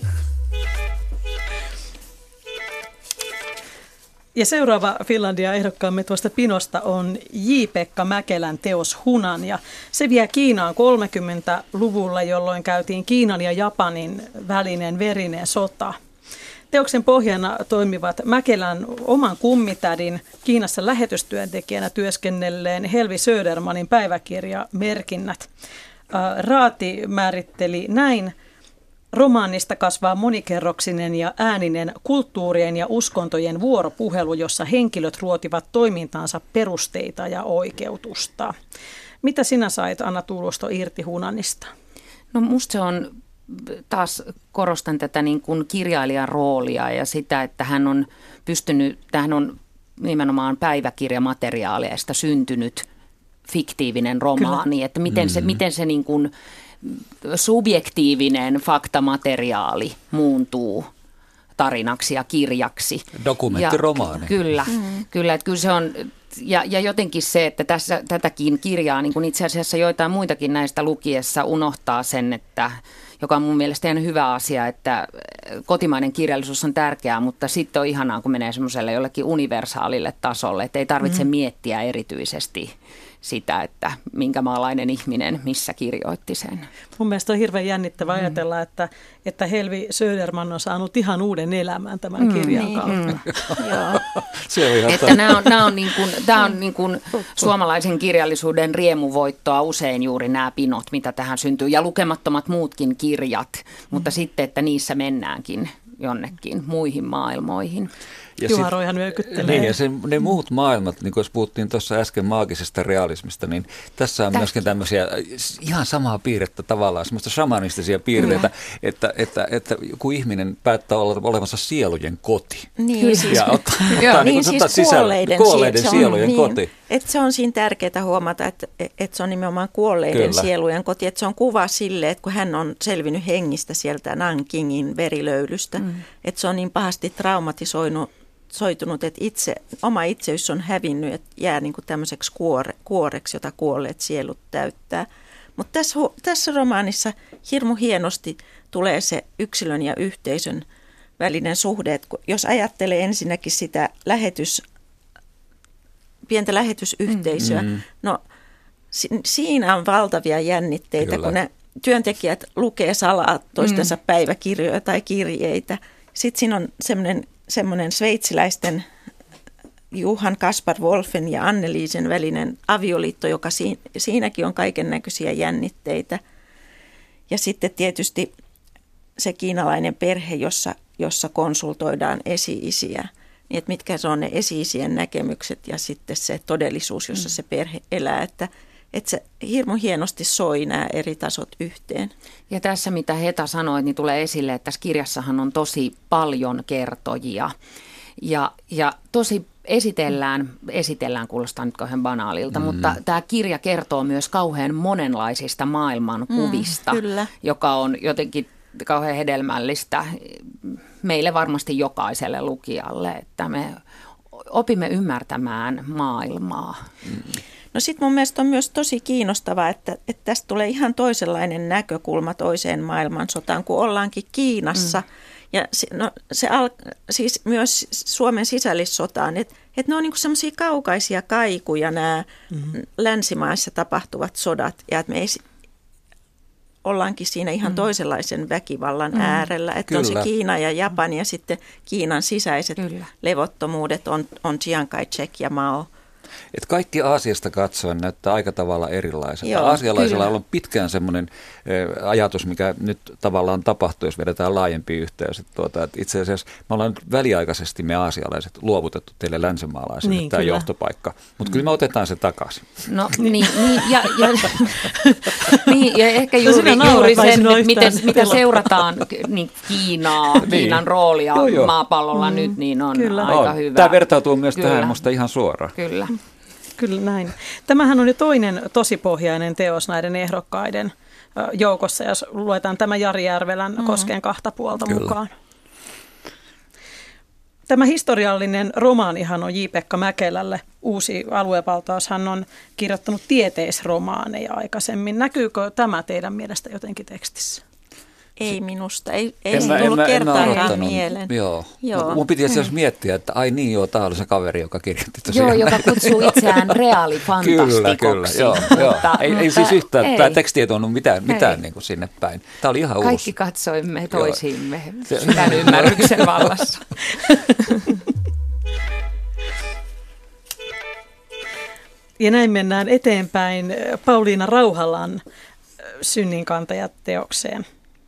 Ja seuraava Finlandia-ehdokkaamme tuosta pinosta on J. Pekka Mäkelän teos Hunan, ja se vie Kiinaan kolmekymmentäluvulla, jolloin käytiin Kiinan ja Japanin välinen verinen sota. Teoksen pohjana toimivat Mäkelän oman kummitädin Kiinassa lähetystyöntekijänä työskennelleen Helvi Södermanin päiväkirjamerkinnät. Raati määritteli näin: romaanista kasvaa monikerroksinen ja ääninen kulttuurien ja uskontojen vuoropuhelu, jossa henkilöt ruotivat toimintaansa perusteita ja oikeutusta. Mitä sinä sait, Anna Tuulosto, irti Hunanista? No musta se on, taas korostan tätä niin kuin kirjailijan roolia ja sitä, että hän on pystynyt, tähän on nimenomaan päiväkirjamateriaaleista syntynyt fiktiivinen romaani, Kyllä. että miten se, mm-hmm. miten se niin kuin subjektiivinen faktamateriaali muuntuu tarinaksi ja kirjaksi. Dokumenttiromaani. Ja, kyllä, mm. kyllä, että kyllä se on, ja, ja jotenkin se, että tässä, tätäkin kirjaa, niin kuin itse asiassa joitain muitakin näistä lukiessa unohtaa sen, että joka on mun mielestä ihan hyvä asia, että kotimainen kirjallisuus on tärkeää, mutta sitten on ihanaa, kun menee semmoiselle jollekin universaalille tasolle, että ei tarvitse mm. miettiä erityisesti sitä, että minkä maalainen ihminen missä kirjoitti sen. Mun mielestä on hirveän jännittävää mm. ajatella, että, että Helvi Söderman on saanut ihan uuden elämän tämän mm, kirjan niin, kautta. Mm. Joo. Että nämä on, nämä on, niin kuin, tämä on niin kuin suomalaisen kirjallisuuden riemuvoittoa usein juuri nämä pinot, mitä tähän syntyy, ja lukemattomat muutkin kirjat, mutta mm. sitten, että niissä mennäänkin jonnekin muihin maailmoihin. Juha Roihan nyökyttelee. Niin, ja se, ne muut maailmat, niin kuin jos puhuttiin tuossa äsken maagisesta realismista, niin tässä on Tähti. myöskin tämmöisiä ihan samaa piirrettä tavallaan, semmoista shamanistisia piirteitä, että, että, että joku ihminen päättää olla olemassa sielujen koti. Niin, siis, ja ottaa, ottaa, niin, niin siis kuolleiden, kuolleiden sie- sielujen niin, koti. Että se on siinä tärkeää huomata, että, että se on nimenomaan kuolleiden Kyllä. sielujen koti. Että se on kuva sille, että kun hän on selvinnyt hengistä sieltä Nankingin verilöylystä, mm. että se on niin pahasti traumatisoinut, soitunut, että itse, oma itseys on hävinnyt, että jää niin kuin tämmöiseksi kuore, kuoreksi, jota kuolleet sielut täyttää. Mutta tässä, tässä romaanissa hirmu hienosti tulee se yksilön ja yhteisön välinen suhde. Että jos ajattelee ensinnäkin sitä lähetys, pientä lähetysyhteisöä, mm. no si, siinä on valtavia jännitteitä, Kyllä. kun ne työntekijät lukee salaa toistensa mm. päiväkirjoja tai kirjeitä. Sitten siinä on semmoinen semmoinen sveitsiläisten Johan Kaspar Wolfen ja Anneliisen välinen avioliitto, joka si- siinäkin on kaiken näköisiä jännitteitä. Ja sitten tietysti se kiinalainen perhe, jossa, jossa konsultoidaan esi-isiä, niin että mitkä se on ne esi-isien näkemykset ja sitten se todellisuus, jossa mm. se perhe elää, että Että se hirmu hienosti soi nämä eri tasot yhteen. Ja tässä, mitä Heta sanoi, niin tulee esille, että tässä kirjassahan on tosi paljon kertojia. Ja, ja tosi esitellään, esitellään kuulostaa nyt kauhean banaalilta, mm. mutta tämä kirja kertoo myös kauhean monenlaisista maailmankuvista, mm, joka on jotenkin kauhean hedelmällistä meille varmasti jokaiselle lukijalle, että me opimme ymmärtämään maailmaa. Mm. No sitten mun mielestä on myös tosi kiinnostavaa, että, että tästä tulee ihan toisenlainen näkökulma toiseen maailmansotaan, kun ollaankin Kiinassa. Mm. Ja se, no, se al, siis myös Suomen sisällissotaan, että, että ne on niinku semmoisia kaukaisia kaikuja nämä mm-hmm. länsimaissa tapahtuvat sodat. Ja että me ei, ollaankin siinä ihan mm. toisenlaisen väkivallan mm. äärellä. Että Kyllä. on se Kiina ja Japani ja sitten Kiinan sisäiset Kyllä. levottomuudet on, on Chiang Kai-shek ja Mao. Että kaikki Aasiasta katsoen näyttää aika tavalla erilaiselta. Aasialaisilla on pitkään semmoinen ä, ajatus, mikä nyt tavallaan tapahtuu, jos vedetään laajempi yhteys. Että tuota, että itse asiassa me ollaan nyt väliaikaisesti me aasialaiset luovutettu teille länsimaalaisille niin, tämä kyllä. johtopaikka. Mutta mm. kyllä me otetaan se takaisin. No niin, niin, ja, ja, niin, ja ehkä juuri, no, juuri sen, miten, mitä seurataan niin Kiinaa, niin. Kiinan roolia no, maapallolla mm. nyt, niin on kyllä. aika on. hyvä. Tämä vertautuu myös kyllä. tähän musta ihan suoraan. Kyllä. Kyllä näin. Tämähän on jo toinen tosipohjainen teos näiden ehdokkaiden joukossa, jos luetaan tämä Jari Järvelän mm-hmm. Koskeen kahta puolta Kyllä. mukaan. Tämä historiallinen romaanihan on J. Pekka Mäkelälle uusi aluevaltaus. Hän on kirjoittanut tieteisromaaneja aikaisemmin. Näkyykö tämä teidän mielestä jotenkin tekstissä? Ei minusta, ei, ei se tullut kertaakaan mieleen. Joo. joo. Mun piti asiassa miettiä, että ai niin joo, tämä oli se kaveri, joka kirjoitti tosiaan. Joo, joka kutsuu itseään reaalifantastikoksi. Kyllä, kyllä, joo. joo. Ei, ei siis yhtään, ei. Tämä teksti ei tuonut mitään, mitään niin kuin sinne päin. Tämä oli ihan Kaikki uusi. Kaikki katsoimme toisiimme tämän ymmärryksen vallassa. Ja näin mennään eteenpäin Pauliina Rauhalan Synninkantajat-teokseen.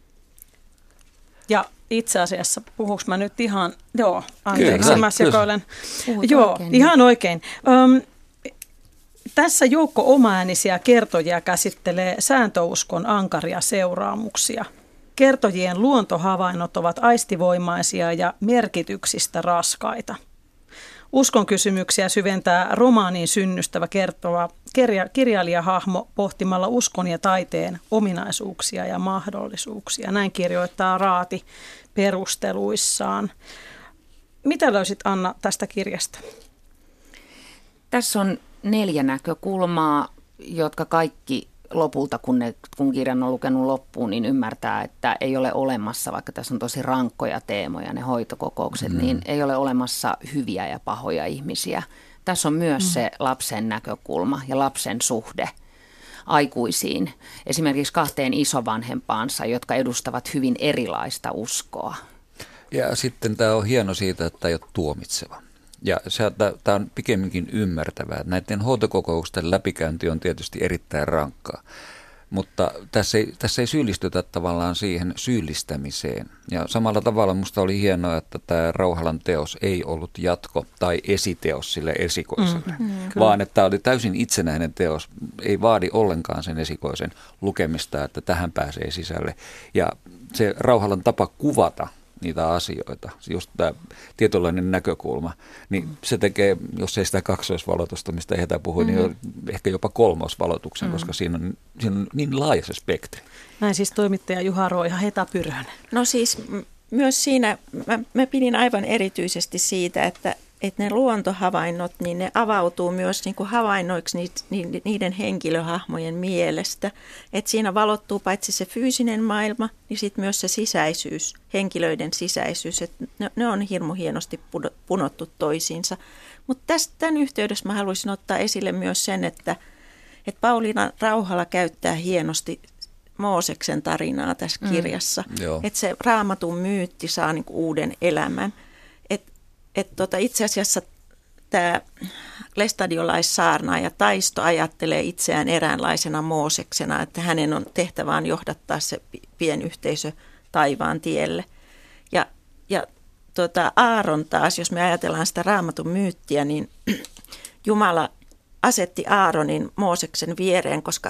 Ja itse asiassa, puhuuko mä nyt ihan, joo, anteeksi, kyllä, mä sekoilen. Joo, oikein. ihan oikein. Öm, tässä joukko omaäänisiä kertojia käsittelee sääntöuskon ankaria seuraamuksia. Kertojien luontohavainnot ovat aistivoimaisia ja merkityksistä raskaita. Uskon kysymyksiä syventää romaanin synnystävä kertova, kirja, kirjailijahahmo pohtimalla uskon ja taiteen ominaisuuksia ja mahdollisuuksia. Näin kirjoittaa Raati perusteluissaan. Mitä löysit, Anna, tästä kirjasta? Tässä on neljä näkökulmaa, jotka kaikki lopulta, kun, ne, kun kirjan on lukenut loppuun, niin ymmärtää, että ei ole olemassa, vaikka tässä on tosi rankkoja teemoja, ne hoitokokoukset, mm. niin ei ole olemassa hyviä ja pahoja ihmisiä. Tässä on myös mm. se lapsen näkökulma ja lapsen suhde aikuisiin, esimerkiksi kahteen isovanhempaansa, jotka edustavat hyvin erilaista uskoa. Ja sitten tämä on hieno siitä, että tämä ei ole tuomitseva. Ja tämä on pikemminkin ymmärtävää. Näiden hoitokokousten läpikäynti on tietysti erittäin rankkaa, mutta tässä ei, tässä ei syyllistytä tavallaan siihen syyllistämiseen. Ja samalla tavalla minusta oli hienoa, että tämä Rauhalan teos ei ollut jatko tai esiteos sille esikoiselle, mm, mm, vaan että tämä oli täysin itsenäinen teos. Ei vaadi ollenkaan sen esikoisen lukemista, että tähän pääsee sisälle. Ja se Rauhalan tapa kuvata niitä asioita, just tämä tietynlainen näkökulma, niin se tekee, jos ei sitä kaksoisvalotusta, mistä Heta puhui, mm-hmm. niin ehkä jopa kolmosvalotuksen, mm-hmm. koska siinä on, siinä on niin laaja se spektri. Näin siis toimittaja Juha Roiha, Heta Pyrhönen. No siis myös siinä, mä, mä pidin aivan erityisesti siitä, että, että ne luontohavainnot, niin ne avautuu myös niin kuin havainnoiksi niiden henkilöhahmojen mielestä. Että siinä valottuu paitsi se fyysinen maailma, niin sitten myös se sisäisyys, henkilöiden sisäisyys. Että ne, ne on hirmu hienosti punottu toisiinsa. Mutta tämän yhteydessä mä haluaisin ottaa esille myös sen, että, että Pauliina Rauhala käyttää hienosti Mooseksen tarinaa tässä kirjassa. Mm, että se Raamatun myytti saa niinku uuden elämän. Et tota, itse asiassa tämä lestadiolaissaarnaaja Taisto ajattelee itseään eräänlaisena Mooseksena, että hänen on tehtävään johdattaa se pienyhteisö taivaan tielle. Ja, ja tota, Aaron taas, jos me ajatellaan sitä Raamatun myyttiä, niin Jumala asetti Aaronin Mooseksen viereen, koska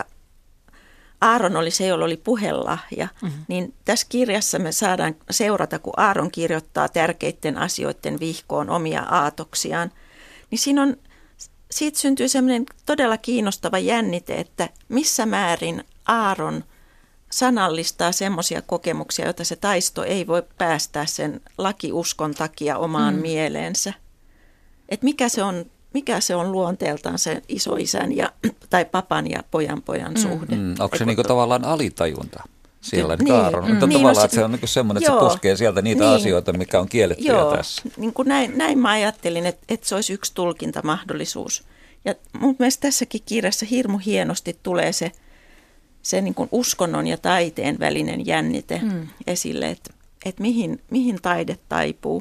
Aaron oli se, jolla oli puhelahja, mm-hmm. niin tässä kirjassa me saadaan seurata, kun Aaron kirjoittaa tärkeiden asioiden vihkoon omia aatoksiaan, niin siinä on, siitä syntyy sellainen todella kiinnostava jännite, että missä määrin Aaron sanallistaa semmoisia kokemuksia, joita se Taisto ei voi päästää sen lakiuskon takia omaan mm. mieleensä. Että mikä se on Mikä se on luonteeltaan se isoisän ja, tai papan ja pojan pojan suhde? Mm, onko se niinku to... tavallaan alitajunta siellä? Niin, Aaron? Mm, niin, tavallaan, no, että se on niinku semmoinen, että joo, se puskee sieltä niitä niin, asioita, mikä on kiellettyjä joo, tässä. Niin kuin näin, näin mä ajattelin, että, että se olisi yksi tulkintamahdollisuus. Ja mun mielestä tässäkin kirjassa hirmu hienosti tulee se, se niin kuin uskonnon ja taiteen välinen jännite mm. esille, että, että mihin, mihin taide taipuu.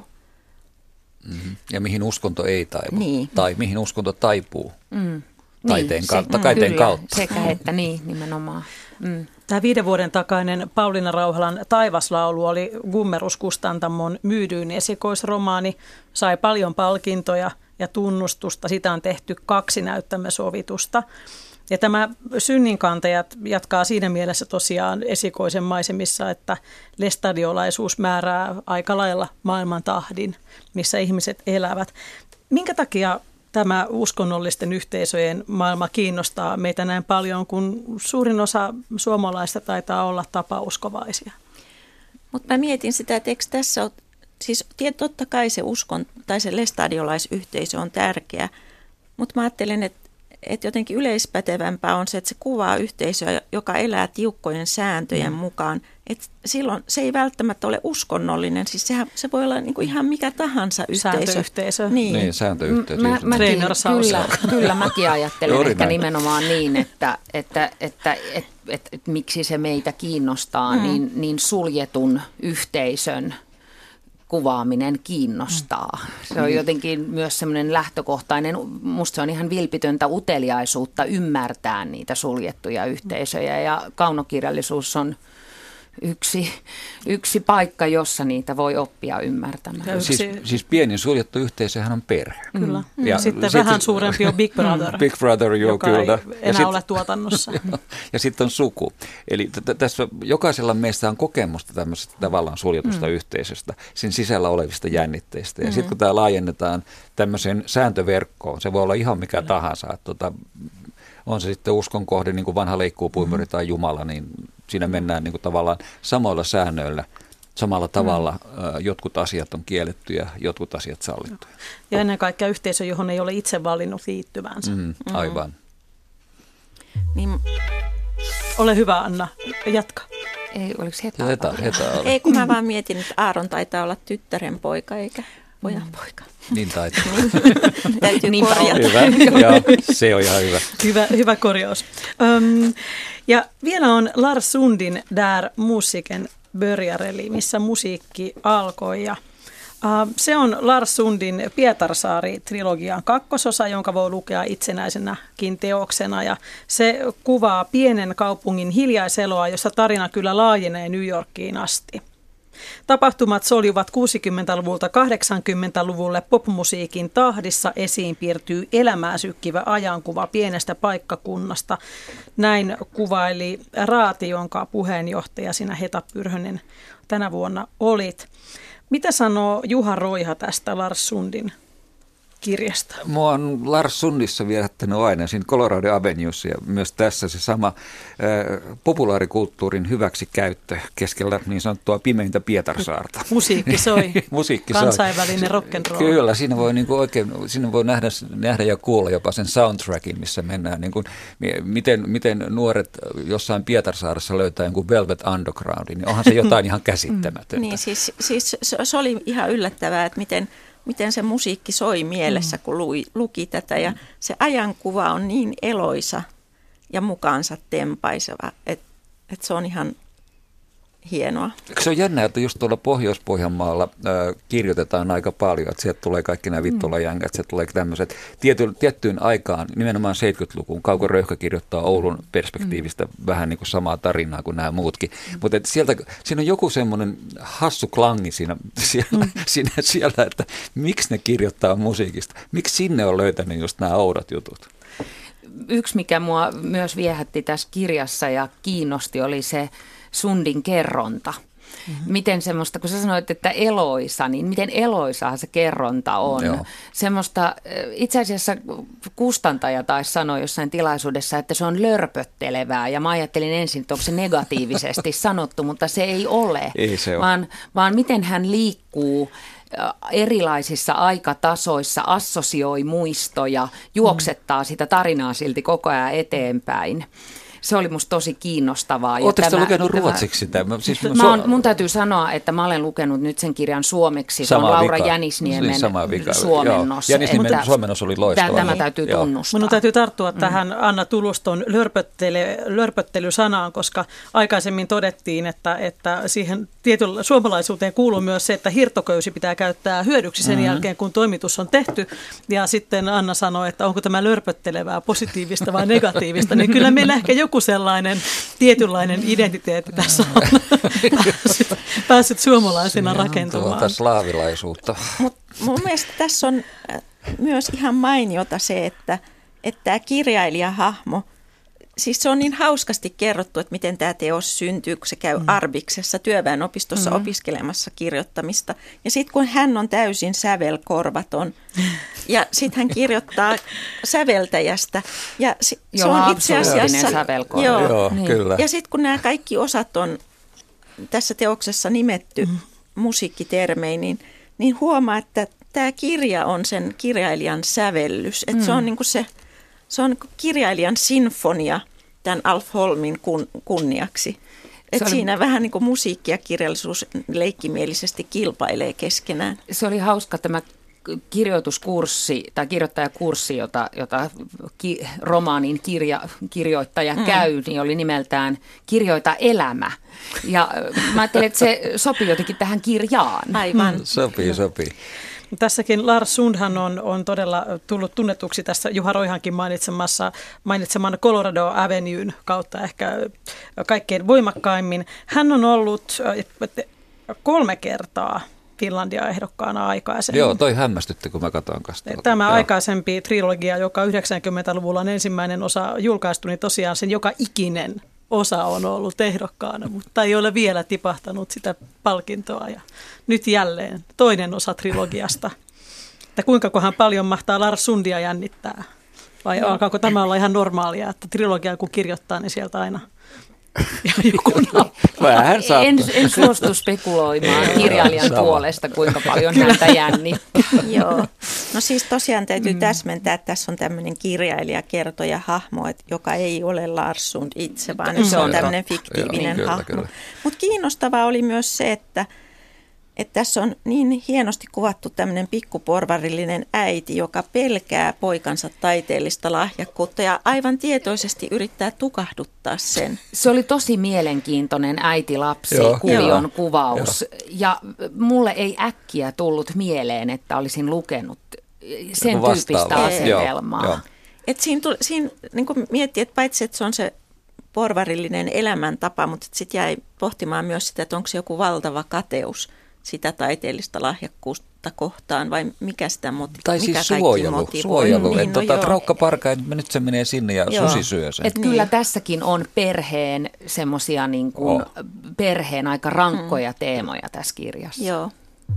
Mm-hmm. Ja mihin uskonto ei taipu, niin. tai mihin uskonto taipuu mm. taiteen, niin, kautta, se, taiteen kyllä, kautta. Sekä että niin, nimenomaan. Mm. Tämä viiden vuoden takainen Pauliina Rauhalan Taivaslaulu oli Gummerus Kustantamon myydyin esikoisromaani, sai paljon palkintoja ja tunnustusta. Sitä on tehty kaksi näyttämösovitusta. Ja tämä Synninkantajat jatkaa siinä mielessä tosiaan esikoisen maisemissa, että lestadiolaisuus määrää aika lailla maailman tahdin, missä ihmiset elävät. Minkä takia tämä uskonnollisten yhteisöjen maailma kiinnostaa meitä näin paljon, kun suurin osa suomalaista taitaa olla tapauskovaisia? Mutta mä mietin sitä, että eikö tässä ole, siis totta kai se uskon tai se lestadiolaisyhteisö on tärkeä, mutta mä ajattelen, että Että jotenkin yleispätevämpää on se, että se kuvaa yhteisöä, joka elää tiukkojen sääntöjen mm. mukaan. Et silloin se ei välttämättä ole uskonnollinen, siis sehän, se voi olla niinku ihan mikä tahansa yhteisö. Sääntöyhteisö. Niin, niin sääntöyhteisö. Mä, mäkin, kyllä, kyllä mäkin ajattelen Juuri ehkä näin. Nimenomaan niin, että, että, että, että, että, että, että miksi se meitä kiinnostaa, mm. niin, niin suljetun yhteisön kuvaaminen kiinnostaa. Se on jotenkin myös semmoinen lähtökohtainen, musta se on ihan vilpitöntä uteliaisuutta ymmärtää niitä suljettuja yhteisöjä ja kaunokirjallisuus on yksi, yksi paikka, jossa niitä voi oppia ymmärtämään. Siis, siis pienin suljettu yhteisöhän on perhe. Kyllä. Ja sitten sit, vähän suurempi on Big Brother, Big Brother joo, joka kyllä. ei enää ja sit, ole tuotannossa. Ja sitten on suku. Eli t- tässä jokaisella meistä on kokemusta tämmöisestä tavallaan suljetusta mm. yhteisöstä, sen sisällä olevista jännitteistä. Ja mm-hmm. sitten kun tämä laajennetaan tämmöiseen sääntöverkkoon, se voi olla ihan mikä kyllä. tahansa. Että, tota, on se sitten uskon kohde, niin kuin vanha leikkuupuimuri mm-hmm. tai Jumala, niin siinä mennään niin kuin tavallaan samoilla säännöillä. Samalla tavalla mm. jotkut asiat on kielletty ja jotkut asiat sallittu. Ja ennen kaikkea yhteisö, johon ei ole itse valinnut liittyvänsä. Mm, aivan. Mm. Niin. Ole hyvä, Anna. Jatka. Ei, oliko heta? Heta, heta ei, kun mä vaan mietin, että Aaron taitaa olla tyttären poika eikä pojan poika. Niin taitaa. Täytyy niin korjata. Hyvä, joo, se on ihan hyvä. Hyvä, hyvä korjaus. Öm, ja vielä on Lars Sundin Där musiken börjar, eli missä musiikki alkoi. Ja, uh, se on Lars Sundin Pietarsaari-trilogian kakkososa, jonka voi lukea itsenäisenäkin teoksena. Ja se kuvaa pienen kaupungin hiljaiseloa, jossa tarina kyllä laajenee New Yorkiin asti. Tapahtumat soljuvat kuusikymmentäluvulta kahdeksankymmentäluvulle popmusiikin tahdissa, esiin piirtyy elämää sykkivä ajankuva pienestä paikkakunnasta. Näin kuvaili Raati, jonka puheenjohtaja sinä Heta Pyrhönen tänä vuonna olit. Mitä sanoo Juha Roiha tästä Lars Sundin kirjasta? Mua on Lars Sundissa viehättänyt aina siinä Colorado Avenuessa ja myös tässä se sama äh, populaarikulttuurin hyväksikäyttö keskellä niin sanottua pimeintä Pietarsaarta. Musiikki soi. Musiikki Kansainvälinen rock'n'roll. Kyllä, siinä voi, niin kuin oikein, siinä voi nähdä, nähdä ja kuulla jopa sen soundtrackin, missä mennään. Niin kuin, miten, miten nuoret jossain Pietarsaaressa löytää jonkun Velvet Undergroundin, niin onhan se jotain ihan käsittämätöntä. Niin, siis, siis se oli ihan yllättävää, että miten... miten se musiikki soi mielessä, kun luki, luki tätä. Ja se ajankuva on niin eloisa ja mukaansa tempaiseva, että, että se on ihan hienoa. Se on jännä, että just tuolla Pohjois-Pohjanmaalla äh, kirjoitetaan aika paljon, että sieltä tulee kaikki nämä Vittola-jängät, sieltä tulee tämmöiset tiety, tiettyyn aikaan, nimenomaan seitsemänkymmentälukuun, Kauko Röyhkä kirjoittaa Oulun perspektiivistä mm. vähän niin kuin samaa tarinaa kuin nämä muutkin, mm. mutta sieltä, siinä on joku semmoinen hassu klangi siinä, siellä, mm. siinä, siellä, että miksi ne kirjoittaa musiikista, miksi sinne on löytänyt just nämä oudot jutut. Yksi, mikä mua myös viehätti tässä kirjassa ja kiinnosti, oli se Sundin kerronta. Mm-hmm. Miten semmoista, kun sä sanoit, että eloisa, niin miten eloisaa se kerronta on. Joo. Semmoista, itse asiassa kustantaja taisi sanoa jossain tilaisuudessa, että se on lörpöttelevää. Ja mä ajattelin ensin, että onko se negatiivisesti sanottu, mutta se ei ole. Ei se ole. Vaan, vaan miten hän liikkuu erilaisissa aikatasoissa, assosioi muistoja, juoksettaa sitä tarinaa silti koko ajan eteenpäin. Se oli musta tosi kiinnostavaa. Oletteko te lukenut ruotsiksi sitä? Siis mä on, mun täytyy sanoa, että mä olen lukenut nyt sen kirjan suomeksi. Se on Laura vika. Jänisniemen suomennos. Jänisniemen suomennos oli loistava. Tämä täytyy Joo. tunnustaa. Minun täytyy tarttua mm. tähän Anna Tuluston lörpöttely, lörpöttelysanaan, koska aikaisemmin todettiin, että, että siihen tietyllä suomalaisuuteen kuuluu myös se, että hirttoköysi pitää käyttää hyödyksi sen mm-hmm. jälkeen, kun toimitus on tehty. Ja sitten Anna sanoi, että onko tämä lörpöttelevää positiivista vai negatiivista, niin kyllä meillä ehkä joku sellainen tietynlainen identiteetti tässä on päässyt, päässyt suomalaisena rakentumaan. Tuota slaavilaisuutta. Mut mun mielestä tässä on myös ihan mainiota se, että, että tämä kirjailijahahmo, siis se on niin hauskasti kerrottu, että miten tämä teos syntyy, kun se käy mm. Arbiksessa työväenopistossa mm. opiskelemassa kirjoittamista. Ja sitten kun hän on täysin sävelkorvaton ja sitten hän kirjoittaa säveltäjästä. Ja se, joo, se on itse asiassa sävelkorva. Joo, joo niin. Kyllä. Ja sitten kun nämä kaikki osat on tässä teoksessa nimetty mm. musiikkitermein, niin, niin huomaa, että tämä kirja on sen kirjailijan sävellys. Että mm. se on niin kuin se... Se on kirjailijan sinfonia tämän Alf Holmin kun, kunniaksi. Et oli, siinä vähän niin kuin musiikki ja kirjallisuus leikkimielisesti kilpailee keskenään. Se oli hauska tämä kirjoituskurssi tai kirjoittajakurssi, jota, jota ki, romaanin kirja, kirjoittaja mm. käy, niin oli nimeltään Kirjoita elämä. Ja mä ajattelin, että se sopii jotenkin tähän kirjaan. Aivan. Mm. Sopii, sopii. Tässäkin Lars Sundhan on, on todella tullut tunnetuksi tässä Juha Roihankin mainitsemassa, mainitseman Colorado Avenuen kautta ehkä kaikkein voimakkaimmin. Hän on ollut kolme kertaa Finlandia-ehdokkaana aikaisemmin. Joo, toi hämmästytti, kun mä katsoin kanssa. Tämä Joo. aikaisempi trilogia, joka yhdeksänkymmentäluvulla on ensimmäinen osa julkaistu, niin tosiaan sen joka ikinen osa on ollut ehdokkaana, mutta ei ole vielä tipahtanut sitä palkintoa. Ja nyt jälleen toinen osa trilogiasta. Että kuinka kohan paljon mahtaa Lars Sundia jännittää Vai no. alkaako tämä olla ihan normaalia, että trilogiaa kun kirjoittaa, niin sieltä aina joku Vähän en, en suostu spekuloimaan kirjailijan Sama. puolesta, kuinka paljon häntä jännittää. Joo. No siis tosiaan täytyy mm. täsmentää, että tässä on tämmöinen kirjailija, kertoja, hahmo, joka ei ole Lars Sund itse, vaan mm. se on tämmöinen fiktiivinen Joo, hahmo. Mutta kiinnostavaa oli myös se, että Että tässä on niin hienosti kuvattu tämmöinen pikkuporvarillinen äiti, joka pelkää poikansa taiteellista lahjakkuutta ja aivan tietoisesti yrittää tukahduttaa sen. Se oli tosi mielenkiintoinen äiti-lapsi-kuvion kuvaus. Joo. Ja mulle ei äkkiä tullut mieleen, että olisin lukenut sen tyyppistä asetelmaa. Et siinä tuli, siinä niin kuin miettii, että paitsi että se on se porvarillinen elämäntapa, mutta sitten jäi pohtimaan myös sitä, että onko se joku valtava kateus sitä taiteellista lahjakkuutta kohtaan, vai mikä sitä motivoi? Tai mikä siis suojelu, suojelu. Niin, että no tota, raukka parka, että nyt se menee sinne ja joo. susi syö sen. Että niin. Kyllä tässäkin on perheen semmoisia niin kuin oh. perheen aika rankkoja mm. teemoja tässä kirjassa. Joo.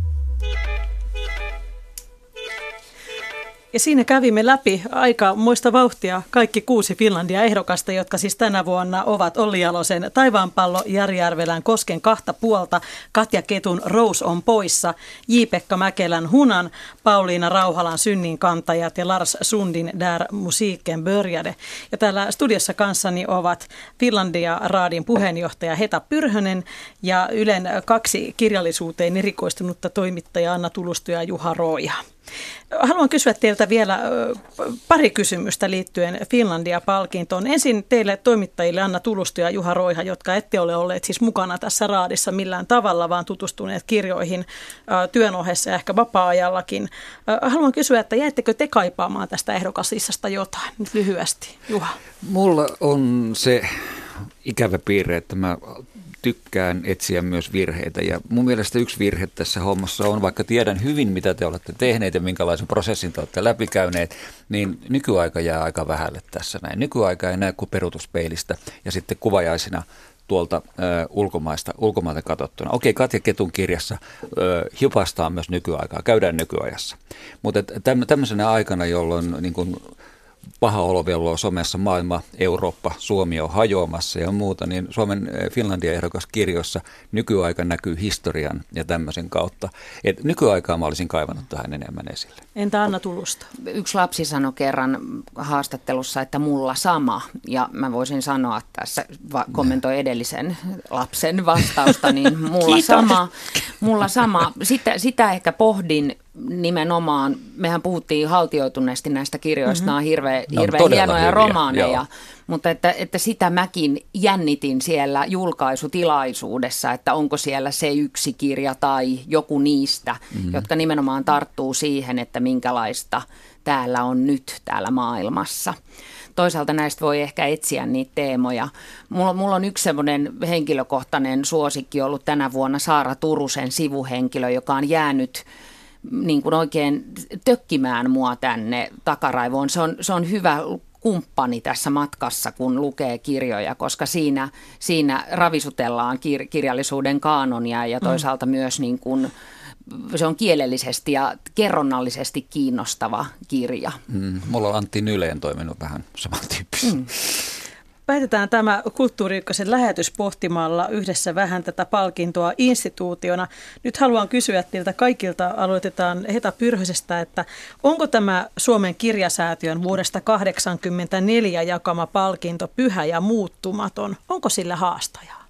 Ja siinä kävimme läpi aika muista vauhtia kaikki kuusi Finlandia-ehdokasta, jotka siis tänä vuonna ovat Olli Jalosen Taivaanpallo, Jari Järvelän Kosken kahta puolta, Katja Ketun Rose on poissa, J-Pekka Mäkelän Hunan, Pauliina Rauhalan Synnin kantajat ja Lars Sundin Där musiiken började. Ja täällä studiossa kanssani ovat Finlandia-raadin puheenjohtaja Heta Pyrhönen ja Ylen kaksi kirjallisuuteen erikoistunutta toimittajaa Anna Tulusto ja Juha Rooja. Haluan kysyä teiltä vielä pari kysymystä liittyen Finlandia-palkintoon. Ensin teille toimittajille Anna Tulusto ja Juha Roiha, jotka ette ole olleet siis mukana tässä raadissa millään tavalla, vaan tutustuneet kirjoihin työn ohessa ja ehkä vapaa-ajallakin. Haluan kysyä, että jäittekö te kaipaamaan tästä ehdokaslistasta jotain nyt lyhyesti, Juha? Mulla on se ikävä piirre, että mä tykkään etsiä myös virheitä ja mun mielestä yksi virhe tässä hommassa on, vaikka tiedän hyvin mitä te olette tehneet ja minkälaisen prosessin te olette läpikäyneet, niin nykyaika jää aika vähälle tässä näin. Nykyaika ei näe kuin peruutuspeilistä ja sitten kuvajaisina tuolta ö, ulkomaista, ulkomailta katsottuna. Okei, Katja Ketun kirjassa ö, hipastaa myös nykyaikaa, käydään nykyajassa, mutta tämmöisenä aikana, jolloin niin kuin paha olo velloo somessa, maailma, Eurooppa, Suomi on hajoamassa ja muuta, niin Suomen Finlandia-ehdokas kirjoissa nykyaika näkyy historian ja tämmöisen kautta. Et nykyaikaa mä olisin kaivannut tähän enemmän esille. Entä Anna Tulusto? Yksi lapsi sanoi kerran haastattelussa, että mulla sama, ja mä voisin sanoa tässä, va- kommentoi edellisen lapsen vastausta, niin mulla sama. Mulla sama. Sitä, sitä ehkä pohdin nimenomaan, mehän puhuttiin haltioituneesti näistä kirjoista, mm-hmm. nämä on hirveän, hirveän no, hienoja hyviä, romaaneja, joo. Mutta että, että sitä mäkin jännitin siellä julkaisutilaisuudessa, että onko siellä se yksi kirja tai joku niistä, mm-hmm. jotka nimenomaan tarttuu siihen, että minkälaista täällä on nyt täällä maailmassa. Toisaalta näistä voi ehkä etsiä niitä teemoja. Mulla, mulla on yksi semmoinen henkilökohtainen suosikki ollut tänä vuonna Saara Turusen sivuhenkilö, joka on jäänyt niin kuin oikein tökkimään mua tänne takaraivoon. Se on, se on hyvä kumppani tässä matkassa, kun lukee kirjoja, koska siinä, siinä ravisutellaan kir- kirjallisuuden kaanonia ja toisaalta mm. myös niin kuin, se on kielellisesti ja kerronnallisesti kiinnostava kirja. Mm, mulla on Antti Nyleen toiminut vähän samantyyppisesti. Mm. Päätetään tämä Kulttuuri Ykkösen lähetys pohtimalla yhdessä vähän tätä palkintoa instituutiona. Nyt haluan kysyä teiltä kaikilta, aloitetaan Heta Pyrhösestä, että onko tämä Suomen kirjasäätiön vuodesta tuhatyhdeksänsataakahdeksankymmentäneljä jakama palkinto pyhä ja muuttumaton? Onko sillä haastajaa?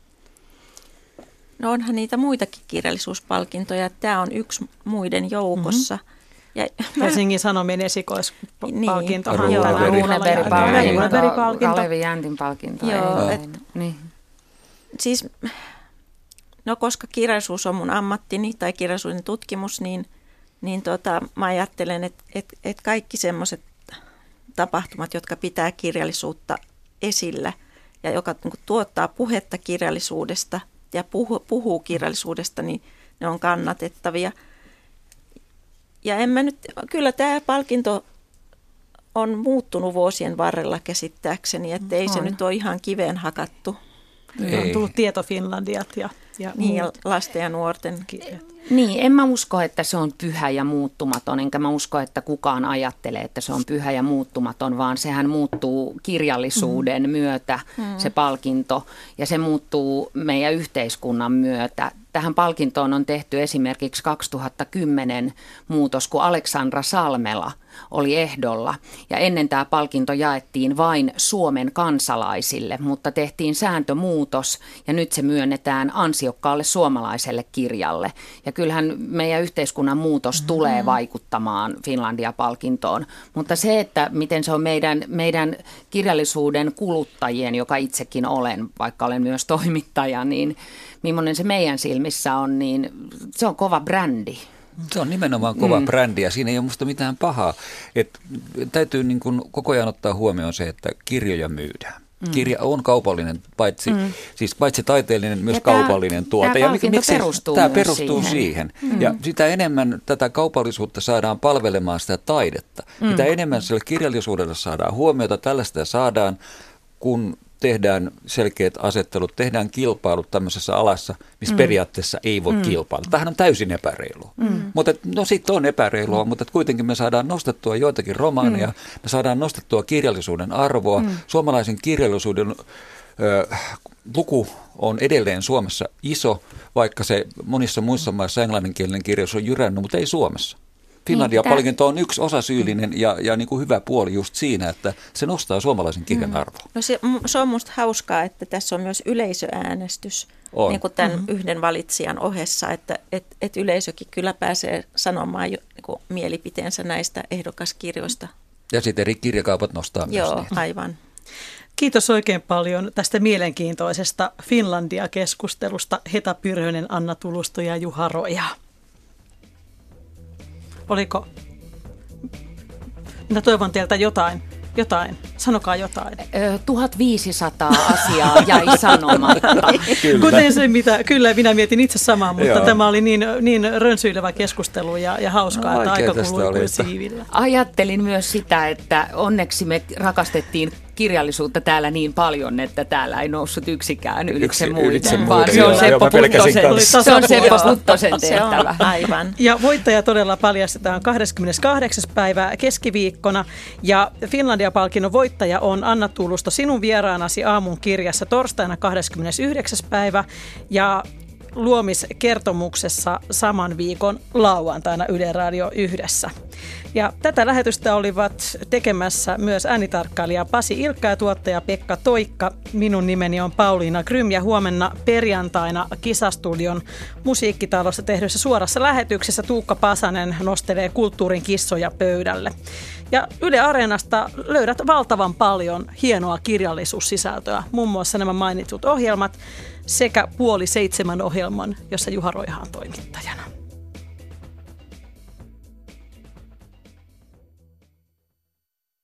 No onhan niitä muitakin kirjallisuuspalkintoja. Tämä on yksi muiden joukossa. Mm-hmm. Ja Helsingin Sanomien esikoispalkinto. Niin. Runeberg-palkinto. Kalevi Jäntin palkinto. Joo, et, niin. Siis, no koska kirjallisuus on mun ammattini tai kirjallisuuden tutkimus, niin, niin tota, mä ajattelen, että et, et kaikki semmoiset tapahtumat, jotka pitää kirjallisuutta esillä ja joka niin kuin, tuottaa puhetta kirjallisuudesta ja puhu, puhuu kirjallisuudesta, niin ne on kannatettavia. Ja en mä nyt, kyllä tämä palkinto on muuttunut vuosien varrella käsittääkseni, että ei se nyt ole ihan kiveen hakattu. Ei. On tullut Tieto Finlandiat ja Ja niin, ja lasten ja nuorten kirjat. Niin, en mä usko, että se on pyhä ja muuttumaton, enkä mä usko, että kukaan ajattelee, että se on pyhä ja muuttumaton, vaan sehän muuttuu kirjallisuuden mm. myötä, mm. se palkinto, ja se muuttuu meidän yhteiskunnan myötä. Tähän palkintoon on tehty esimerkiksi kaksituhattakymmenen muutos, kun Aleksandra Salmela oli ehdolla. Ja ennen tämä palkinto jaettiin vain Suomen kansalaisille, mutta tehtiin sääntömuutos ja nyt se myönnetään ansiokkaalle suomalaiselle kirjalle. Ja kyllähän meidän yhteiskunnan muutos mm-hmm. tulee vaikuttamaan Finlandia-palkintoon. Mutta se, että miten se on meidän, meidän kirjallisuuden kuluttajien, joka itsekin olen, vaikka olen myös toimittaja, niin millainen se meidän silmissä on, niin se on kova brändi. Se on nimenomaan kova Mm. brändi ja siinä ei ole musta mitään pahaa. Et täytyy niin kuin koko ajan ottaa huomioon se, että kirjoja myydään. Mm. Kirja on kaupallinen, paitsi, mm. siis paitsi taiteellinen, myös Ja tää- kaupallinen tuote. tää Ja palkinto miksei- perustuu Tämä myös perustuu siihen. siihen. Mm. Ja sitä enemmän tätä kaupallisuutta saadaan palvelemaan sitä taidetta. Mm. Mitä enemmän sille kirjallisuudelle saadaan huomiota, tällaista saadaan, kun tehdään selkeät asettelut, tehdään kilpailut tämmöisessä alassa, missä mm. periaatteessa ei voi mm. kilpailla. Tämähän on täysin epäreilua. Mm. Mutta no sitten on epäreilua, mm. mutta kuitenkin me saadaan nostettua joitakin romaaneja, mm. me saadaan nostettua kirjallisuuden arvoa. Mm. Suomalaisen kirjallisuuden ö, luku on edelleen Suomessa iso, vaikka se monissa muissa maissa englanninkielinen kirjallisuus on jyrännyt, mutta ei Suomessa. Finlandia-palkinto on yksi osasyyllinen ja, ja niin kuin hyvä puoli just siinä, että se nostaa suomalaisen kirjan mm. arvoa. No se, se on musta hauskaa, että tässä on myös yleisöäänestys On. niin kuin tämän Mm-hmm. yhden valitsijan ohessa, että et, et yleisökin kyllä pääsee sanomaan jo, niin kuin mielipiteensä näistä ehdokaskirjoista. Ja sitten eri kirjakaupat nostaa myös Joo, niitä. aivan. Kiitos oikein paljon tästä mielenkiintoisesta Finlandia-keskustelusta Heta Pyrhönen, Anna Tulusto ja Juha Roja. Oliko? Minä toivon teiltä jotain. Jotain. Sanokaa jotain. Ö, tuhatviisisataa asiaa jäi sanomatta. Kuten se, mitä, kyllä minä mietin itse samaa, mutta Joo. tämä oli niin, niin rönsyilevä keskustelu ja, ja hauskaa, No, että oikein aika tästä kului oli, kuin että- siivillä. Ajattelin myös sitä, että onneksi me rakastettiin kirjallisuutta täällä niin paljon, että täällä ei noussut yksikään ylitse Yksi- muiden, ylitse vaan muiden, se on joo. Seppo Joo, mä pelkäsin Puttosen, kanssa. se on Seppo Puttosen Se on tehtävä. aivan. Ja voittaja todella paljastetaan kahdeskymmeneskahdeksas päivä keskiviikkona. Ja Finlandia-palkinnon voittaja on Anna Tulusto sinun vieraanasi aamun kirjassa torstaina kahdeskymmenesyhdeksäs päivä. Ja luomiskertomuksessa saman viikon lauantaina Yle Radio yhdessä. Ja tätä lähetystä olivat tekemässä myös äänitarkkailija Pasi Ilkka ja tuottaja Pekka Toikka. Minun nimeni on Pauliina Grym ja huomenna perjantaina Kisastudion musiikkitalossa tehdyssä suorassa lähetyksessä Tuukka Pasanen nostelee kulttuurin kissoja pöydälle. Ja Yle Areenasta löydät valtavan paljon hienoa kirjallisuussisältöä, muun muassa nämä mainitut ohjelmat sekä puoli seitsemän ohjelman, jossa Juha Roiha on toimittajana.